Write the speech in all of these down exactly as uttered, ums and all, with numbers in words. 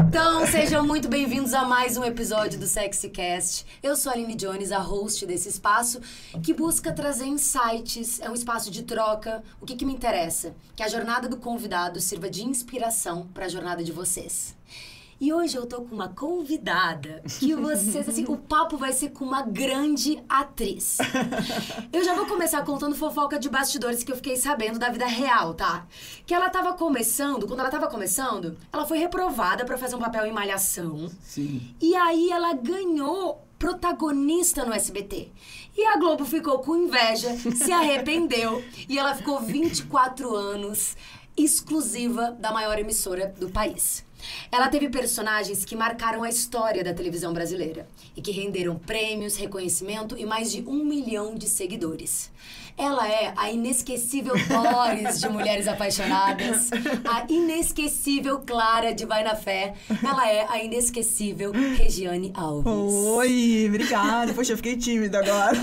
Então, sejam muito bem-vindos a mais um episódio do SexyCast. Eu sou a Aline Jones, a host desse espaço, que busca trazer insights, é um espaço de troca. O que que me interessa? Que a jornada do convidado sirva de inspiração para a jornada de vocês. E hoje eu tô com uma convidada que vocês, assim, o papo vai ser com uma grande atriz. Eu já vou começar contando fofoca de bastidores que eu fiquei sabendo da vida real, tá? Que ela tava começando, quando ela tava começando, ela foi reprovada pra fazer um papel em Malhação. Sim. E aí ela ganhou protagonista no S B T. E a Globo ficou com inveja, se arrependeu e ela ficou vinte e quatro anos exclusiva da maior emissora do país. Ela teve personagens que marcaram a história da televisão brasileira e que renderam prêmios, reconhecimento e mais de um milhão de seguidores. Ela é a inesquecível Doris de Mulheres Apaixonadas, a inesquecível Clara de Vai na Fé, ela é a inesquecível Regiane Alves. Oi, obrigada. Poxa, eu fiquei tímida agora.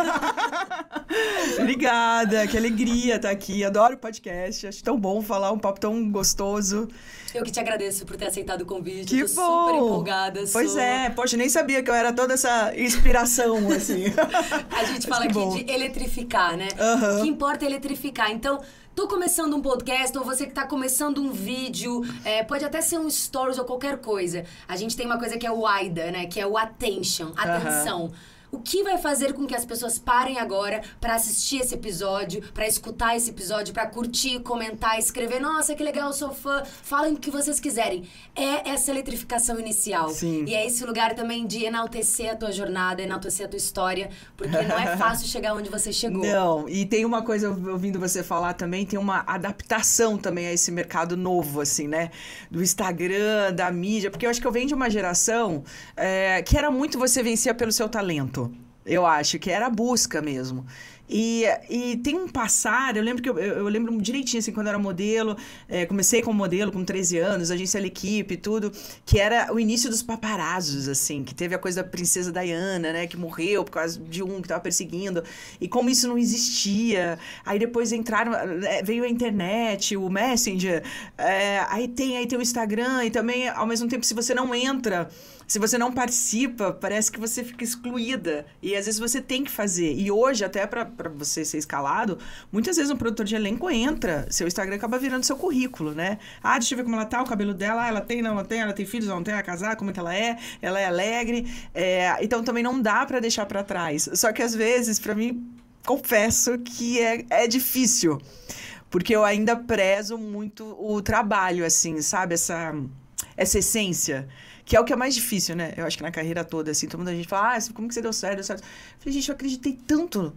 Obrigada, que alegria estar aqui. Adoro o podcast, acho tão bom falar, um papo tão gostoso. Eu que te agradeço por ter aceitado o convite. Que Tô bom. super empolgada. Pois sou... é, poxa, nem sabia que eu era toda essa inspiração, assim. A gente fala aqui bom. de eletrificar, né? Uhum. O que importa é eletrificar. Então, tô começando um podcast, ou você que tá começando um vídeo, é, pode até ser um stories ou qualquer coisa. A gente tem uma coisa que é o AIDA, né? Que é o attention, atenção. Uhum. O que vai fazer com que as pessoas parem agora pra assistir esse episódio, pra escutar esse episódio, pra curtir, comentar, escrever, nossa, que legal, eu sou fã, falem o que vocês quiserem. É essa eletrificação inicial. Sim. E é esse lugar também de enaltecer a tua jornada, enaltecer a tua história, porque não é fácil chegar onde você chegou. Não, e tem uma coisa, ouvindo você falar também, tem uma adaptação também a esse mercado novo, assim, né? Do Instagram, da mídia, porque eu acho que eu venho de uma geração é, que era muito você vencia pelo seu talento. Eu acho que era a busca mesmo. E, e tem um passar, eu lembro que eu, eu lembro direitinho, assim, quando eu era modelo, é, comecei como modelo com treze anos, agência L'Equipe e tudo, que era o início dos paparazzos, assim, que teve a coisa da princesa Diana, né, que morreu por causa de um que tava perseguindo, e como isso não existia, aí depois entraram, veio a internet, o Messenger, é, aí, tem, aí tem o Instagram, e também, ao mesmo tempo, se você não entra... Se você não participa, parece que você fica excluída. E às vezes você tem que fazer. E hoje, até para você ser escalado, muitas vezes um produtor de elenco entra. Seu Instagram acaba virando seu currículo, né? Ah, deixa eu ver como ela tá, o cabelo dela. Ah, ela tem, não, ela tem, ela tem filhos, ela não tem, ela é casada, como é que ela é? Ela é alegre. É, então também não dá para deixar para trás. Só que às vezes, para mim, confesso que é, é difícil. Porque eu ainda prezo muito o trabalho, assim, sabe? Essa, essa essência. Que é o que é mais difícil, né? Eu acho que na carreira toda, assim, todo mundo a gente fala, ah, como que você deu certo, deu certo? Eu falei, gente, eu acreditei tanto.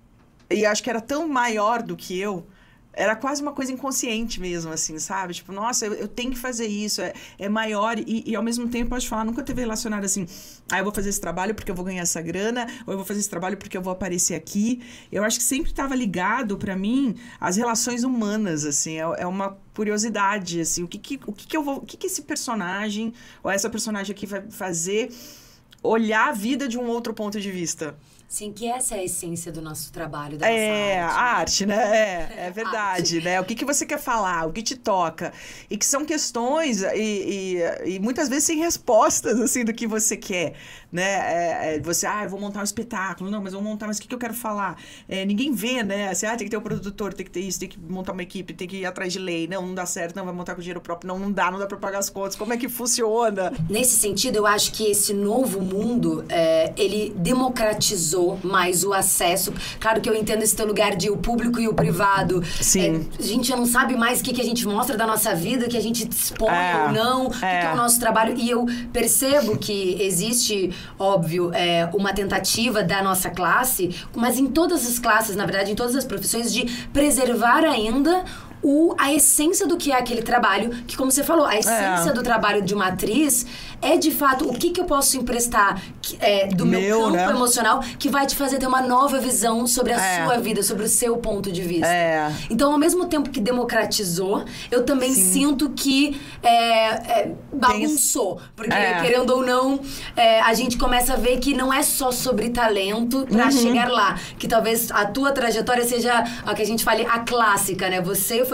E acho que era tão maior do que eu. Era quase uma coisa inconsciente mesmo, assim, sabe? Tipo, nossa, eu, eu tenho que fazer isso, é, é maior. E, e, ao mesmo tempo, pode falar, nunca teve relacionado assim, ah, eu vou fazer esse trabalho porque eu vou ganhar essa grana, ou eu vou fazer esse trabalho porque eu vou aparecer aqui. Eu acho que sempre estava ligado, pra mim, às relações humanas, assim. É, é uma curiosidade, assim. O que que, o que que eu vou... O que que esse personagem, ou essa personagem aqui vai fazer olhar a vida de um outro ponto de vista? Sim, que essa é a essência do nosso trabalho, da é, nossa arte. A arte, né? É, é verdade, arte. Né? O que, que você quer falar, o que te toca. E que são questões e, e, e muitas vezes sem respostas, assim, do que você quer, né? É, é, você, ah, eu vou montar um espetáculo. Não, mas eu vou montar, mas o que, que eu quero falar? É, ninguém vê, né? Assim, ah, tem que ter um produtor, tem que ter isso, tem que montar uma equipe, tem que ir atrás de lei. Não, não dá certo, não, vai montar com dinheiro próprio. Não, não dá, não dá pra pagar as contas. Como é que funciona? Nesse sentido, eu acho que esse novo mundo, é, ele democratizou mais o acesso. Claro que eu entendo esse teu lugar de o público e o privado. Sim. É, a gente já não sabe mais o que, que a gente mostra da nossa vida, que a gente expõe é, ou não, o que, é. que é o nosso trabalho. E eu percebo que existe, óbvio, é, uma tentativa da nossa classe, mas em todas as classes, na verdade, em todas as profissões, de preservar ainda o, a essência do que é aquele trabalho, que como você falou, a essência é. do trabalho de uma atriz é, de fato, o que, que eu posso emprestar é, do meu, meu campo né? emocional que vai te fazer ter uma nova visão sobre a é. sua vida, sobre o seu ponto de vista. É. Então, ao mesmo tempo que democratizou, eu também Sim. sinto que é, é, bagunçou. Porque, é. querendo ou não, é, a gente começa a ver que não é só sobre talento pra uhum. chegar lá. Que talvez a tua trajetória seja a que a gente fale a clássica, né? Você foi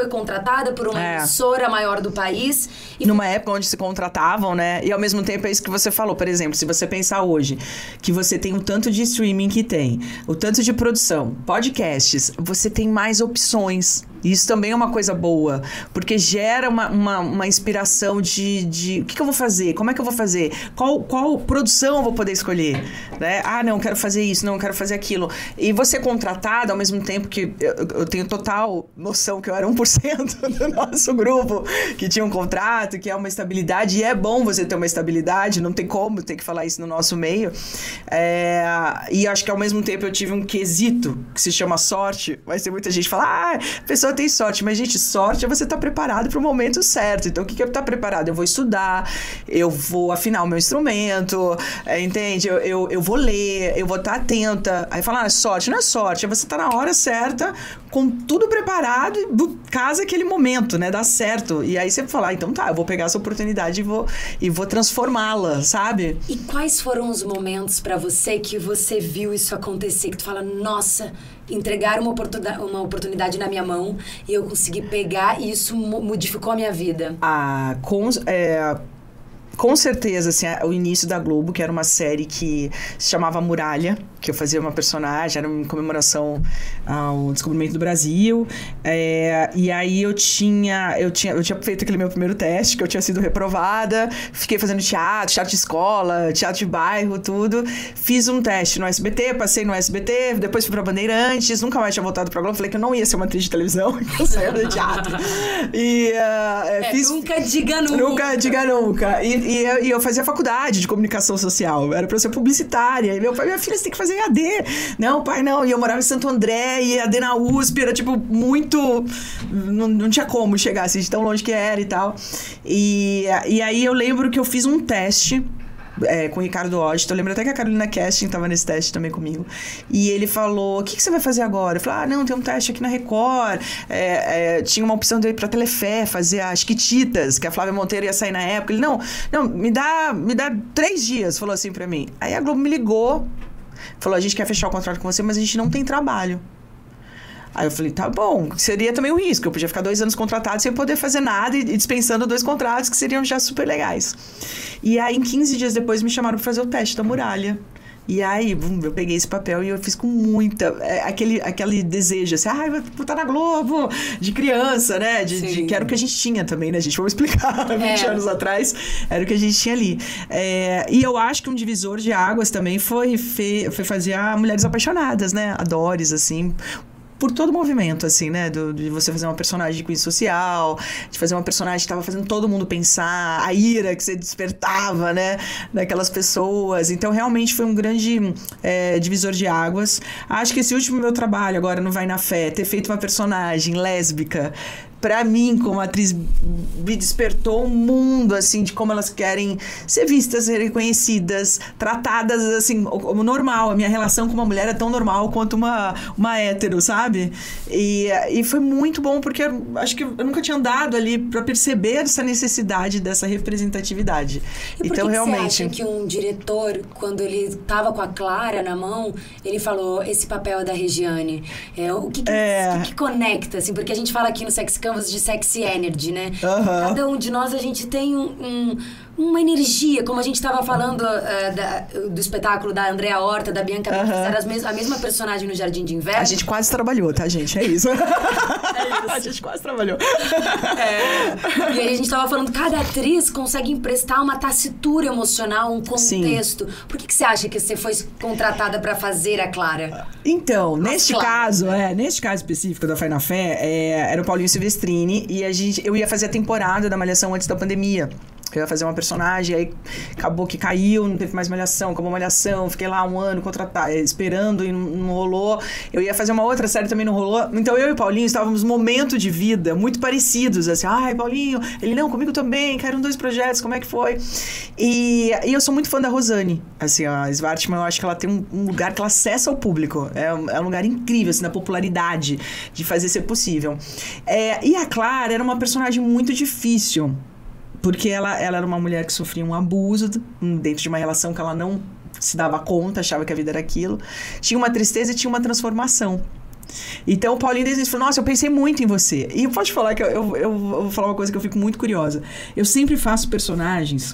foi contratada por uma É. emissora maior do país. E Numa época onde se contratavam, né? E ao mesmo tempo é isso que você falou. Por exemplo, se você pensar hoje que você tem o tanto de streaming que tem, o tanto de produção, podcasts, você tem mais opções. Isso também é uma coisa boa, porque gera uma, uma, uma inspiração de, de... O que, que eu vou fazer? Como é que eu vou fazer? Qual, qual produção eu vou poder escolher? Né? Ah, não, quero fazer isso, não, quero fazer aquilo. E você contratado, ao mesmo tempo que eu, eu tenho total noção que eu era um por cento do nosso grupo, que tinha um contrato, que é uma estabilidade, e é bom você ter uma estabilidade, não tem como ter que falar isso no nosso meio. É, e acho que ao mesmo tempo eu tive um quesito que se chama sorte. Vai ter muita gente que fala, ah, a pessoa tem sorte, mas gente, sorte é você estar preparado para o momento certo. Então o que, que é estar preparado? Eu vou estudar, eu vou afinar o meu instrumento, é, entende? Eu, eu, eu vou ler, eu vou estar atenta. Aí fala, ah, sorte, não é sorte, é você estar na hora certa, com tudo preparado e do caso aquele momento, né? Dá certo. E aí você fala, ah, então tá, eu vou pegar essa oportunidade e vou, e vou transformá-la, sabe? E quais foram os momentos pra você que você viu isso acontecer? Que tu fala, nossa, entregaram uma oportunidade, uma oportunidade na minha mão e eu consegui pegar e isso modificou a minha vida. Ah, com... É... Com certeza, assim, o início da Globo, que era uma série que se chamava Muralha, que eu fazia uma personagem, era uma comemoração ao descobrimento do Brasil. É, e aí eu tinha, eu tinha, eu tinha feito aquele meu primeiro teste, que eu tinha sido reprovada, fiquei fazendo teatro, teatro de escola, teatro de bairro, tudo. Fiz um teste no S B T, passei no S B T, depois fui pra Bandeirantes, nunca mais tinha voltado pra Globo, falei que eu não ia ser uma atriz de televisão, que eu saía do teatro. E, uh, é, fiz, nunca diga nunca. Nunca diga nunca. E, E eu, e eu fazia faculdade de comunicação social. Era pra eu ser publicitária. E meu pai, minha filha, você tem que fazer E A D. Não, pai, não. E eu morava em Santo André, e E A D na U S P. Era, tipo, muito... Não, não tinha como chegar, assim, de tão longe que era e tal. E, e aí eu lembro que eu fiz um teste... É, com o Ricardo Ogito. Eu lembro até que a Carolina Casting tava nesse teste também comigo. E ele falou, o que, que você vai fazer agora? Eu falei, ah, não, tem um teste aqui na Record. É, é, tinha uma opção de ir pra Telefé, fazer as Chiquititas, que a Flávia Monteiro ia sair na época. Ele, não, não, me dá, me dá três dias, falou assim pra mim. Aí a Globo me ligou, falou, a gente quer fechar o contrato com você, mas a gente não tem trabalho. Aí eu falei, tá bom, seria também um risco. Eu podia ficar dois anos contratado sem poder fazer nada e dispensando dois contratos que seriam já super legais. E aí, em quinze dias depois, me chamaram pra fazer o teste da Muralha. E aí, bum, eu peguei esse papel e eu fiz com muita... É, aquele, aquele desejo, assim, ai, ah, vou estar na Globo, de criança, né? De, de, que era o que a gente tinha também, né, gente? Vamos explicar, vinte é. anos atrás, era o que a gente tinha ali. É, e eu acho que um divisor de águas também foi, fe, foi fazer a Mulheres Apaixonadas, né? A Doris, assim... por todo o movimento, assim, né? Do, de você fazer uma personagem de cunho social, de fazer uma personagem que tava fazendo todo mundo pensar, a ira que você despertava, né? Daquelas pessoas. Então, realmente foi um grande é, divisor de águas. Acho que esse último meu trabalho, agora no Vai na Fé, ter feito uma personagem lésbica, pra mim, como atriz, me despertou um mundo, assim, de como elas querem ser vistas, ser reconhecidas, tratadas, assim, como normal. A minha relação com uma mulher é tão normal quanto uma, uma hétero, sabe? E, e foi muito bom, porque eu, acho que eu nunca tinha andado ali pra perceber essa necessidade dessa representatividade. E por então, que realmente... você acha que um diretor, quando ele tava com a Clara na mão, ele falou, esse papel é da Regiane? É, o que que, é... que que conecta, assim? Porque a gente fala aqui no Sex Canvas de sexy energy, né? Uhum. Cada um de nós, a gente tem um, um, uma energia, como a gente estava falando uh, da, do espetáculo da Andrea Horta, da Bianca, uhum. que fizeram as mes- a mesma personagem no Jardim de Inverno. A gente quase trabalhou, tá, gente? É isso. É isso. A gente quase trabalhou. É. E aí a gente estava falando, cada atriz consegue emprestar uma tacitura emocional, um contexto. Sim. Por que, que você acha que você foi contratada para fazer a Clara? Então, As neste Clara, caso, né? é, neste caso específico da Vai na Fé, é, era o Paulinho Silvestrini e a gente, eu ia fazer a temporada da Malhação antes da pandemia. Eu ia fazer uma personagem, aí acabou que caiu, não teve mais Malhação, acabou Malhação, fiquei lá um ano contratada, esperando e não, não rolou. Eu ia fazer uma outra série, também não rolou. Então eu e o Paulinho estávamos num momento de vida muito parecidos, assim, ai, Paulinho, ele não, comigo também, caíram dois projetos, como é que foi? E, e eu sou muito fã da Rosane, assim, a Svartman, eu acho que ela tem um, um lugar que ela acessa ao público, é um, é um lugar incrível, assim, na popularidade de fazer ser possível. É, e a Clara era uma personagem muito difícil, porque ela, ela era uma mulher que sofria um abuso dentro de uma relação que ela não se dava conta, achava que a vida era aquilo. Tinha uma tristeza e tinha uma transformação. Então, o Paulinho desde falou, nossa, eu pensei muito em você. E eu posso te falar que eu, eu, eu vou falar uma coisa que eu fico muito curiosa. Eu sempre faço personagens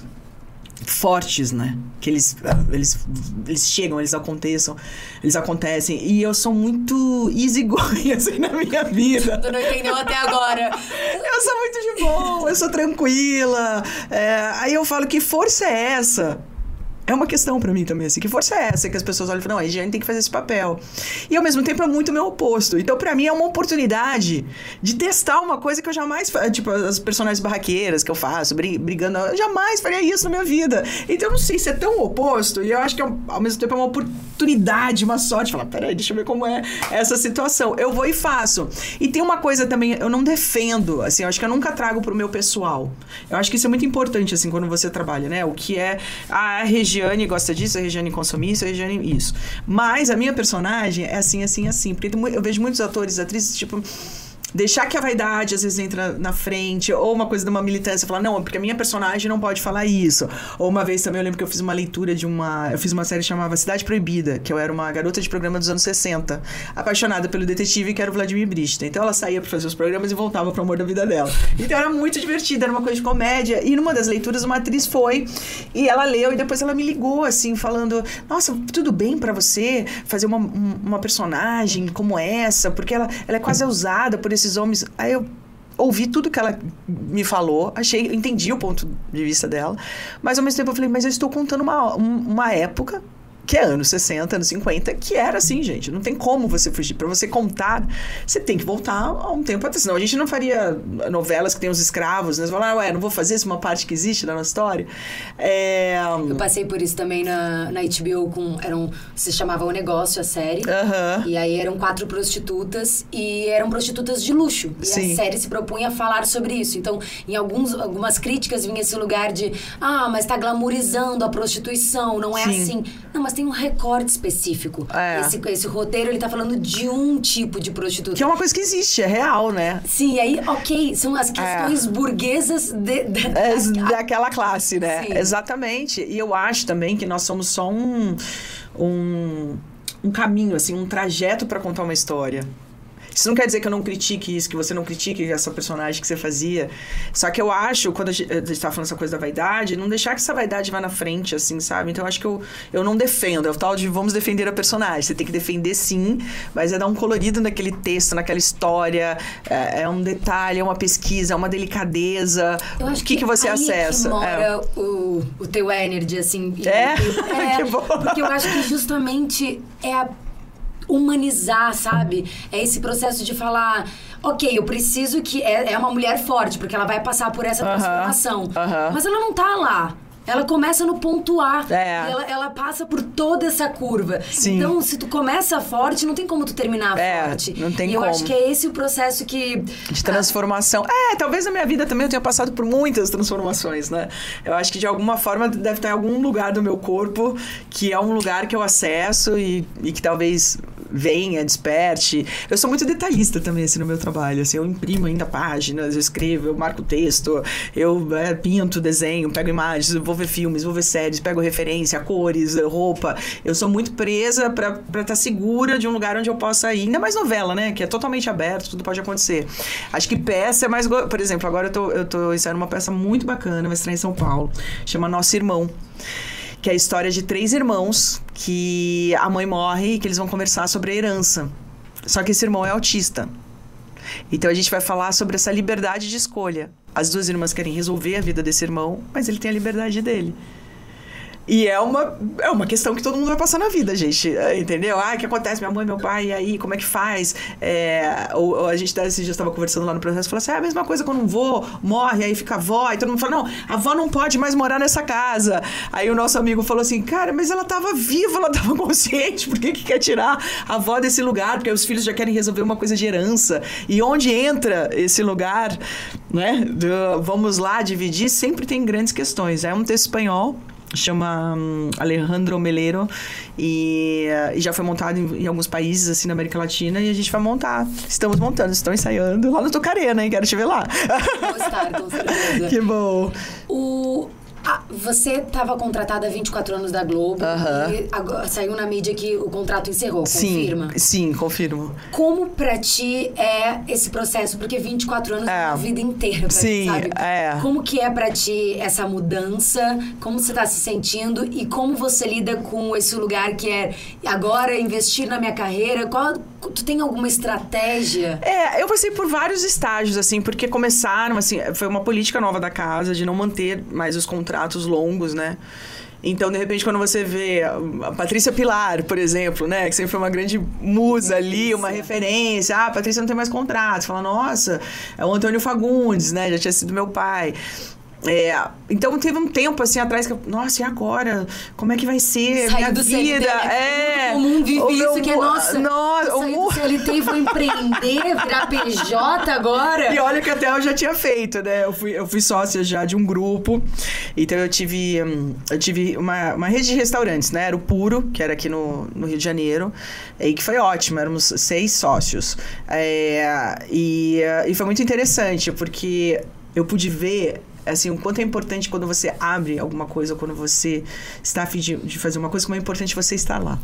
fortes, né? Que eles, eles, eles chegam, eles aconteçam, eles acontecem. E eu sou muito easygoing, assim, na minha vida. Tu não entendeu até agora. Eu sou muito de boa, eu sou tranquila. É, aí eu falo, que força é essa? É uma questão pra mim também, assim. Que força é essa que as pessoas olham e falam, não, a Regiane tem que fazer esse papel. E ao mesmo tempo é muito o meu oposto. Então, pra mim, é uma oportunidade de testar uma coisa que eu jamais... Tipo, as personagens barraqueiras que eu faço, brigando... Eu jamais faria isso na minha vida. Então, eu não sei se é tão oposto. E eu acho que, ao mesmo tempo, é uma oportunidade, uma sorte. Falar, peraí, deixa eu ver como é essa situação. Eu vou e faço. E tem uma coisa também, eu não defendo, assim, eu acho que eu nunca trago pro meu pessoal. Eu acho que isso é muito importante, assim, quando você trabalha, né? O que é a Regiane... A Regiane gosta disso, a Regiane consome isso, a Regiane isso. Mas a minha personagem é assim, assim, assim. Porque eu vejo muitos atores, atrizes, tipo... Deixar que a vaidade, às vezes, entra na frente. Ou uma coisa de uma militância. Falar, não, porque a minha personagem não pode falar isso. Ou uma vez também, eu lembro que eu fiz uma leitura de uma... Eu fiz uma série que chamava Cidade Proibida. Que eu era uma garota de programa dos anos sessenta. Apaixonada pelo detetive, que era o Vladimir Brista. Então, ela saía pra fazer os programas e voltava pro amor da vida dela. Então, era muito divertida. Era uma coisa de comédia. E numa das leituras, uma atriz foi. E ela leu. E depois ela me ligou, assim, falando... Nossa, tudo bem pra você fazer uma, uma personagem como essa? Porque ela, ela é quase usada por esses homens. Aí eu ouvi tudo que ela me falou, achei, entendi o ponto de vista dela, mas ao mesmo tempo eu falei, mas eu estou contando uma, uma época que é anos sessenta, anos cinquenta, que era assim, gente. Não tem como você fugir. Pra você contar, você tem que voltar a um tempo atrás. Senão a gente não faria novelas que tem os escravos, né? Você fala, ué, não vou fazer isso, uma parte que existe na nossa história. É... Eu passei por isso também na, na H B O, com, eram, se chamava O Negócio, a série. Uh-huh. E aí eram quatro prostitutas, e eram prostitutas de luxo. E Sim. a série se propunha a falar sobre isso. Então, em alguns, algumas críticas vinha esse lugar de, ah, mas tá glamourizando a prostituição, não é Sim. assim. Não, mas tem um recorte específico. É. Esse, esse roteiro, ele tá falando de um tipo de prostituta. Que é uma coisa que existe, é real, né? Sim, e aí, ok, são as questões é. burguesas de, de, é, as, daquela classe, né? Sim. Exatamente. E eu acho também que nós somos só um, um, um caminho, assim, um trajeto para contar uma história. Isso não quer dizer que eu não critique isso, que você não critique essa personagem que você fazia. Só que eu acho, quando a gente, a gente tá falando essa coisa da vaidade, não deixar que essa vaidade vá na frente, assim, sabe? Então eu acho que eu, eu não defendo. É o tal de vamos defender a personagem. Você tem que defender sim, mas é dar um colorido naquele texto, naquela história. É, é um detalhe, é uma pesquisa, é uma delicadeza. Eu acho o que, que, que você aí acessa? É que mora é. o, o teu energy, assim. É? é Que bom. Porque eu acho que justamente é a humanizar, sabe? É esse processo de falar, ok, eu preciso que... É, é uma mulher forte, porque ela vai passar por essa transformação. Uh-huh. Uh-huh. Mas ela não tá lá. Ela começa no ponto A. É. E ela, ela passa por toda essa curva. Sim. Então, se tu começa forte, não tem como tu terminar é, forte. Não tem e como. eu acho que é esse o processo que... De transformação. Ah, é, talvez na minha vida também eu tenha passado por muitas transformações, né? Eu acho que de alguma forma deve estar em algum lugar do meu corpo que é um lugar que eu acesso e, e que talvez venha, desperte. Eu sou muito detalhista também, assim, no meu trabalho. Assim, eu imprimo ainda páginas, eu escrevo, eu marco texto, eu é, pinto, desenho, pego imagens, eu vou ver filmes, vou ver séries, pego referência, cores, roupa. Eu sou muito presa pra estar tá segura de um lugar onde eu possa ir. Ainda mais novela, né? Que é totalmente aberto, tudo pode acontecer. Acho que peça é mais... Go... Por exemplo, agora eu tô, eu tô ensaiando uma peça muito bacana, vai estrear em São Paulo. Chama Nosso Irmão. Que é a história de três irmãos que a mãe morre e que eles vão conversar sobre a herança. Só que esse irmão é autista. Então a gente vai falar sobre essa liberdade de escolha. As duas irmãs querem resolver a vida desse irmão, mas ele tem a liberdade dele. E é uma, é uma questão que todo mundo vai passar na vida, gente. Entendeu? Ah, o que acontece? Minha mãe, meu pai, e aí? Como é que faz? É, ou, ou a gente esses dias estava conversando lá no processo e falou assim, ah, é a mesma coisa quando um vô morre, aí fica a avó. E todo mundo fala, não, a avó não pode mais morar nessa casa. Aí o nosso amigo falou assim, cara, mas ela estava viva, ela estava consciente. Por que que quer tirar a avó desse lugar? Porque os filhos já querem resolver uma coisa de herança. E onde entra esse lugar, né? Do, vamos lá dividir, sempre tem grandes questões. É um texto espanhol, chama um, Alejandro Melero e, uh, e já foi montado em, em alguns países assim na América Latina e a gente vai montar, estamos montando, estão ensaiando lá no Tucarena, hein? Quero te ver lá. Vou estar, com certeza. Que bom. O... Ah, você estava contratada há vinte e quatro anos da Globo uh-huh. e agora, saiu na mídia que o contrato encerrou, sim, confirma? Sim, confirmo. Como pra ti é esse processo? Porque vinte e quatro anos é a vida inteira, pra sim, ti, sabe? É. Como que é pra ti essa mudança? Como você tá se sentindo? E como você lida com esse lugar que é agora investir na minha carreira? Qual, tu tem alguma estratégia? É, eu passei por vários estágios, assim, porque começaram, assim, foi uma política nova da casa de não manter mais os contratos longos, né? Então, de repente, quando você vê a Patrícia Pilar, por exemplo, né? Que sempre foi uma grande musa ali, uma referência. Ah, a Patrícia não tem mais contrato. Você fala, nossa, é o Antônio Fagundes, né? Já tinha sido meu pai. É, então teve um tempo assim atrás que eu, nossa, e agora? Como é que vai ser sair minha do vida? C L T, é, o mundo vive isso meu, que é nossa. nossa sair o... do C L T e vou empreender, virar P J agora. E olha que até eu já tinha feito, né? Eu fui, eu fui sócia já de um grupo. Então eu tive, eu tive uma, uma rede de restaurantes, né? Era o Puro, que era aqui no, no Rio de Janeiro, e que foi ótimo, éramos seis sócios. É, e, e foi muito interessante, porque eu pude ver assim, o quanto é importante quando você abre alguma coisa, quando você está a fim de, de fazer uma coisa, como é importante você estar lá.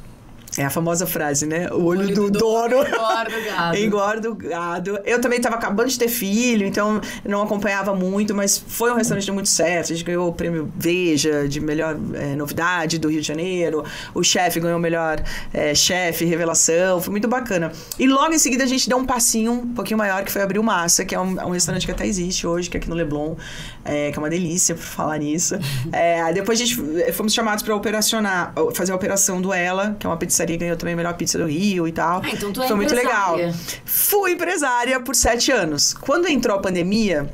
É a famosa frase, né? O olho, olho do, do dono engorda o gado. engorda o gado. Eu também estava acabando de ter filho, então não acompanhava muito, mas foi um restaurante muito certo. A gente ganhou o prêmio Veja de melhor é, novidade do Rio de Janeiro. O chefe ganhou o melhor é, chefe, revelação. Foi muito bacana. E logo em seguida a gente deu um passinho um pouquinho maior, que foi abrir o Massa, que é um, um restaurante que até existe hoje, que é aqui no Leblon, é, que é uma delícia por falar nisso. É, depois a gente fomos chamados para operacionar, fazer a operação do Ela, que é uma pizzaria, ganhou também a melhor pizza do Rio e tal. Ah, então tu é Foi muito empresária. legal. Fui empresária por sete anos. Quando entrou a pandemia,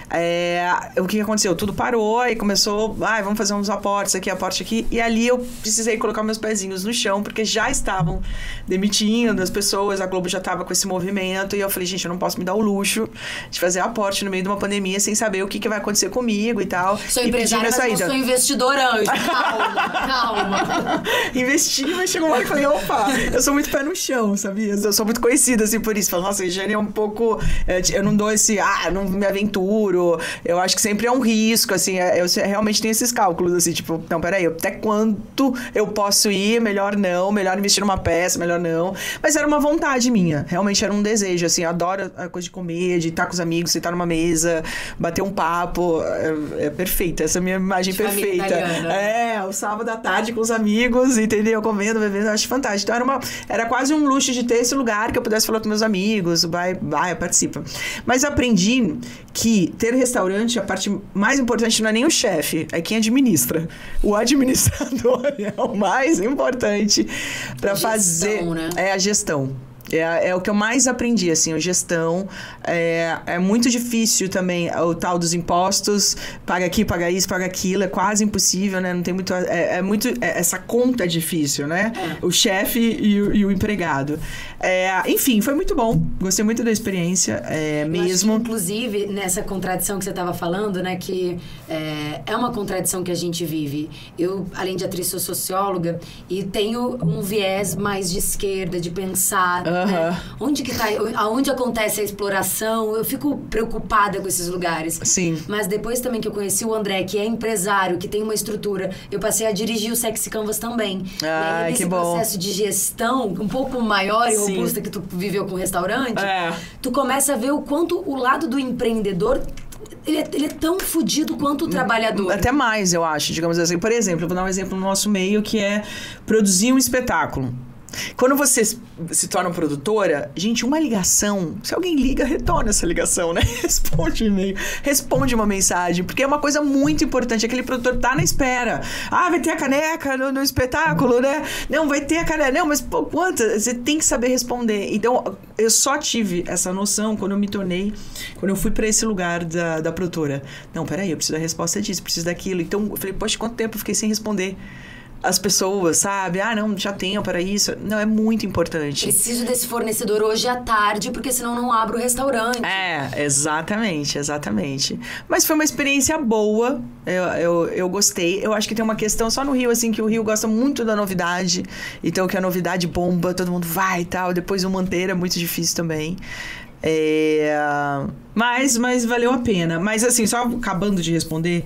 é, o que aconteceu? Tudo parou, aí começou, ah, vamos fazer uns aportes aqui, aporte aqui. E ali eu precisei colocar meus pezinhos no chão, porque já estavam demitindo as pessoas, a Globo já estava com esse movimento. E eu falei, gente, eu não posso me dar o luxo de fazer aporte no meio de uma pandemia sem saber o que, que vai acontecer comigo e tal. Sou empresária, mas não sou investidora anjo. Calma, calma. Investi, mas chegou uma hora que eu falei, opa, eu sou muito pé no chão, sabia? Eu sou muito conhecida, assim, por isso. Falo, nossa, a Jane é um pouco... Eu não dou esse, ah, não me aventuro. Eu acho que sempre é um risco, assim. Eu realmente tenho esses cálculos, assim, tipo, não, peraí, até quanto eu posso ir? Melhor não, melhor investir numa peça, melhor não. Mas era uma vontade minha, realmente era um desejo, assim. Eu adoro a coisa de comer, de estar com os amigos, sentar numa mesa, bater um papo. É, é perfeita, essa é a minha imagem de perfeita. É, o sábado à tarde com os amigos, entendeu? Comendo, bebendo, eu acho fantástico. Então era, uma, era quase um luxo de ter esse lugar que eu pudesse falar com meus amigos, vai, vai, participa. Mas aprendi que ter restaurante, a parte mais importante não é nem o chefe, é quem administra. O administrador é o mais importante para fazer. Né? É a gestão. É, é o que eu mais aprendi, assim, a gestão. É, é muito difícil também o tal dos impostos. Paga aqui, paga isso, paga aquilo. É quase impossível, né? Não tem muito... É, é muito é, essa conta é difícil, né? É. O chefe e o, e o empregado. É, enfim, foi muito bom. Gostei muito da experiência, é, mesmo. Acho que, inclusive, nessa contradição que você estava falando, né? Que é, é uma contradição que a gente vive. Eu, além de atriz, sou socióloga e tenho um viés mais de esquerda, de pensar... Uh-huh. Né? Onde que tá, aonde acontece a exploração? Eu fico preocupada com esses lugares. Sim. Mas depois também que eu conheci o André, que é empresário, que tem uma estrutura, eu passei a dirigir o Sexy Canvas também. Ah, e aí, nesse que bom. processo de gestão um pouco maior e Sim. robusta que tu viveu com o restaurante, é. tu começa a ver o quanto o lado do empreendedor Ele é, ele é tão fodido quanto o trabalhador. Até mais, eu acho, digamos assim. Por exemplo, eu vou dar um exemplo no nosso meio, que é produzir um espetáculo. Quando você se torna produtora, gente, uma ligação, se alguém liga, retorna essa ligação, né? Responde um e-mail, responde uma mensagem, porque é uma coisa muito importante. Aquele produtor tá na espera. Ah, vai ter a caneca no, no espetáculo, né? Não, vai ter a caneca. Não, mas pô, quanta? Você tem que saber responder. Então, eu só tive essa noção quando eu me tornei, quando eu fui pra esse lugar da, da produtora. Não, peraí, eu preciso da resposta disso, preciso daquilo. Então, eu falei, poxa, quanto tempo eu fiquei sem responder as pessoas, sabe? Ah, não, já tenho para isso. Não, é muito importante. Preciso desse fornecedor hoje à tarde, porque senão não abro o restaurante. É, exatamente, exatamente. Mas foi uma experiência boa, eu, eu, eu gostei. Eu acho que tem uma questão só no Rio, assim, que o Rio gosta muito da novidade. Então, que a novidade bomba, todo mundo vai e tal. Depois o manter é muito difícil também. É, mas, mas valeu a pena. Mas assim, só acabando de responder,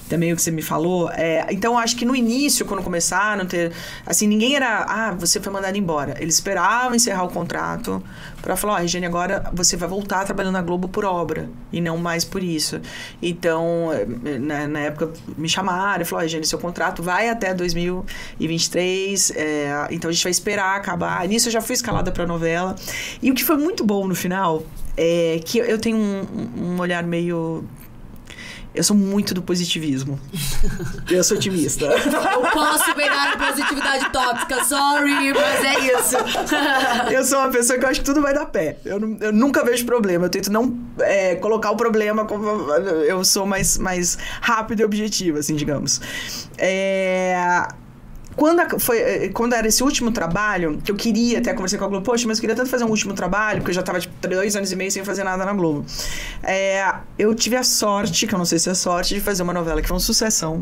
também o que você me falou. É, então, acho que no início, quando começaram a ter... Assim, ninguém era... Ah, você foi mandado embora. Eles esperavam encerrar o contrato para falar, ó, oh, Regiane, agora você vai voltar trabalhando na Globo por obra e não mais por isso. Então, na, na época, me chamaram e falaram, ó, oh, Regiane, seu contrato vai até dois mil e vinte e três, é, então a gente vai esperar acabar. Nisso eu já fui escalada para novela. E o que foi muito bom no final é que eu tenho um, um olhar meio... Eu sou muito do positivismo. Eu sou otimista. Eu posso pegar a positividade tóxica, sorry, mas é isso. Eu sou uma pessoa que eu acho que tudo vai dar pé. Eu, não, eu nunca vejo problema. Eu tento não é, colocar o problema como... Eu sou mais, mais rápido e objetivo, assim, digamos. É... Quando, a, foi, quando era esse último trabalho, que eu queria, até conversei com a Globo, poxa, mas eu queria tanto fazer um último trabalho, porque eu já tava, tipo, dois anos e meio sem fazer nada na Globo. É, eu tive a sorte, que eu não sei se é sorte, de fazer uma novela que foi uma sucessão.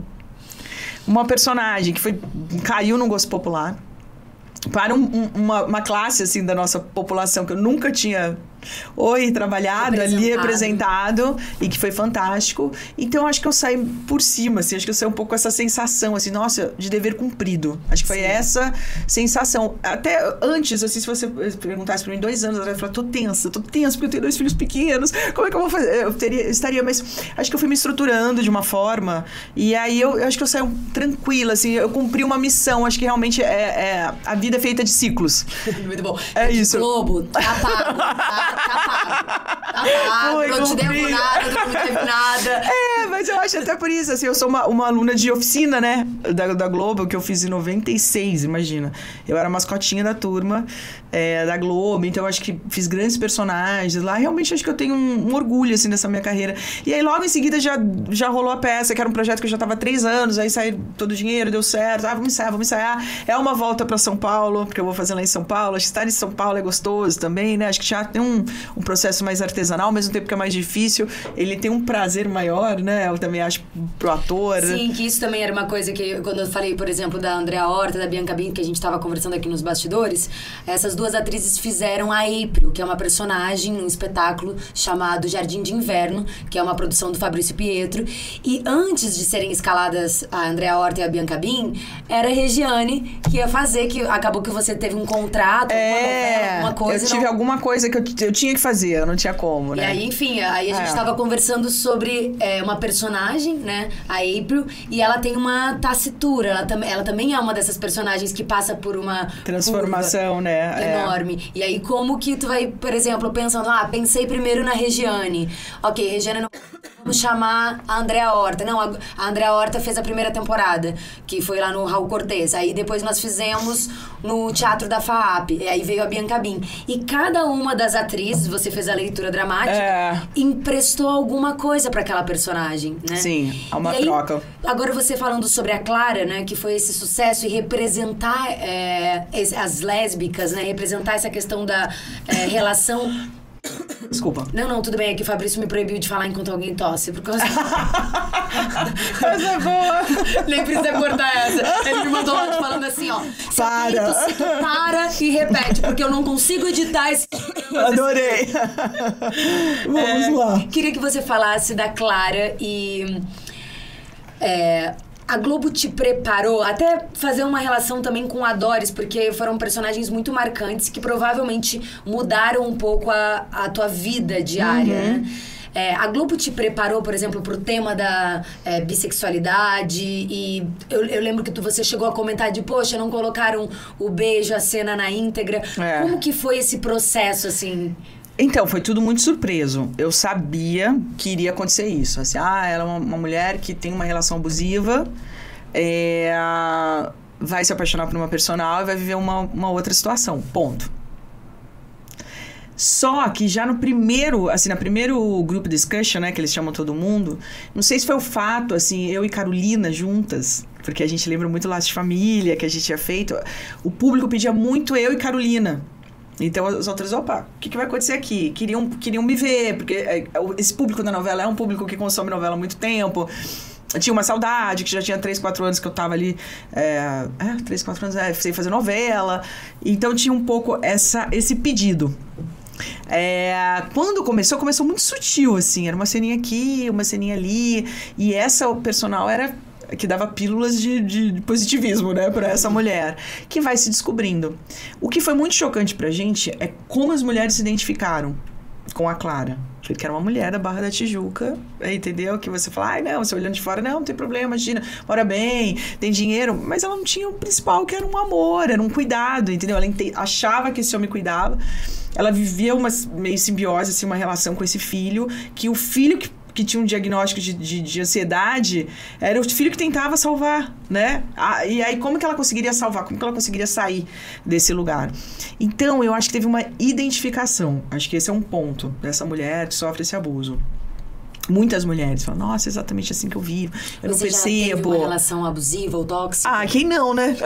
Uma personagem que foi, caiu no gosto popular, para um, um, uma, uma classe, assim, da nossa população, que eu nunca tinha... Oi, trabalhado ali, representado, e que foi fantástico. Então, acho que eu saí por cima, assim, acho que eu saí um pouco com essa sensação, assim, nossa, de dever cumprido. Acho que foi Sim. essa sensação. Até antes, assim, se você perguntasse pra mim, dois anos atrás, eu falava, tô tensa, tô tensa, porque eu tenho dois filhos pequenos, como é que eu vou fazer? Eu teria, eu estaria, mas acho que eu fui me estruturando de uma forma, e aí eu, eu acho que eu saí tranquila, assim, eu cumpri uma missão, acho que realmente é, é a vida é feita de ciclos. Muito bom. É isso. Globo, tá pago, tá? Tá pago. Tá pago. Oi, não te devo nada, não me devo nada. É, mas eu acho até por isso, assim, eu sou uma, uma aluna de oficina, né? Da, da Globo, que eu fiz em noventa e seis, imagina. Eu era mascotinha da turma é, da Globo, então eu acho que fiz grandes personagens lá. Realmente acho que eu tenho um, um orgulho, assim, dessa minha carreira. E aí logo em seguida já, já rolou a peça, que era um projeto que eu já tava há três anos, aí saiu todo o dinheiro, deu certo. Ah, vamos ensaiar, vamos ensaiar. É uma volta pra São Paulo, porque eu vou fazer lá em São Paulo. Acho que estar em São Paulo é gostoso também, né? Acho que já tem um, um processo mais artesanal, ao mesmo tempo que é mais difícil. Ele tem um prazer maior, né? Eu também acho pro ator. Sim, que isso também era uma coisa que, quando eu falei, por exemplo, da Andrea Horta, da Bianca Bin, que a gente tava conversando aqui nos bastidores, essas duas atrizes fizeram a April, que é uma personagem, um espetáculo chamado Jardim de Inverno, que é uma produção do Fabrício Pietro. E antes de serem escaladas a Andrea Horta e a Bianca Bin, era a Regiane que ia fazer, que acabou que você teve um contrato, é, uma coisa. Eu tive não... alguma coisa que eu, eu tinha que fazer, eu não tinha como, né? E aí, enfim, aí a gente é. tava conversando sobre é, uma personagem, né, a April, e ela tem uma tacitura, ela, tam, ela também é uma dessas personagens que passa por uma transformação, né? Enorme. É. E aí, como que tu vai, por exemplo, pensando, ah, pensei primeiro na Regiane. Ok, Regiane não... Vamos chamar a Andrea Horta. Não, a Andrea Horta fez a primeira temporada, que foi lá no Raul Cortez. Aí depois nós fizemos no Teatro da F A A P. E aí veio a Bianca Bin. E cada uma das atrizes, você fez a leitura dramática, é. emprestou alguma coisa pra aquela personagem, né? Sim, há uma e aí, troca. Agora você falando sobre a Clara, né? Que foi esse sucesso e representar é, as lésbicas, né? Representar essa questão da é, relação... Desculpa. Não, não, tudo bem. É que o Fabrício me proibiu de falar enquanto alguém tosse. Por causa... Essa é boa. Nem precisa cortar essa. Ele me mandou lá falando assim, ó. Para. Tossir, tu para e repete, porque eu não consigo editar esse... Adorei. Vamos é, lá. Queria que você falasse da Clara e... É, a Globo te preparou, até fazer uma relação também com a Doris, porque foram personagens muito marcantes que provavelmente mudaram um pouco a, a tua vida diária, uhum. né? É, a Globo te preparou, por exemplo, pro tema da é, bissexualidade e eu, eu lembro que tu, você chegou a comentar de, poxa, não colocaram o beijo, a cena na íntegra. É. Como que foi esse processo, assim... Então, foi tudo muito surpreso. Eu sabia que iria acontecer isso. Assim, ah, ela é uma, uma mulher que tem uma relação abusiva, é, vai se apaixonar por uma personal e vai viver uma, uma outra situação. Ponto. Só que já no primeiro, assim, no primeiro group discussion, né, que eles chamam todo mundo, não sei se foi o fato, assim, eu e Carolina juntas, porque a gente lembra muito Laços de Família, que a gente tinha feito, o público pedia muito eu e Carolina. Então, os autores, opa, o que, que vai acontecer aqui? Queriam, queriam me ver, porque esse público da novela é um público que consome novela há muito tempo. Eu tinha uma saudade, que já tinha três, quatro anos que eu tava ali... É, é três, quatro anos, é, sem fazer novela. Então, tinha um pouco essa, esse pedido. É, quando começou, começou muito sutil, assim. Era uma ceninha aqui, uma ceninha ali. E essa personal era que dava pílulas de, de, de positivismo, né? Pra essa mulher. Que vai se descobrindo. O que foi muito chocante pra gente é como as mulheres se identificaram com a Clara. Porque era uma mulher da Barra da Tijuca, entendeu? Que você fala, ai, não, você olhando de fora, não, não tem problema, imagina, mora bem, tem dinheiro. Mas ela não tinha o principal, que era um amor, era um cuidado, entendeu? Ela ente- achava que esse homem cuidava. Ela vivia uma meio simbiose, assim, uma relação com esse filho, que o filho que que tinha um diagnóstico de, de, de ansiedade, era o filho que tentava salvar, né? Ah, e aí, como que ela conseguiria salvar? Como que ela conseguiria sair desse lugar? Então, eu acho que teve uma identificação. Acho que esse é um ponto dessa mulher que sofre esse abuso. Muitas mulheres falam, nossa, é exatamente assim que eu vivo. Eu Você não percebo. Já teve uma relação abusiva ou tóxica? Ah, quem não, né?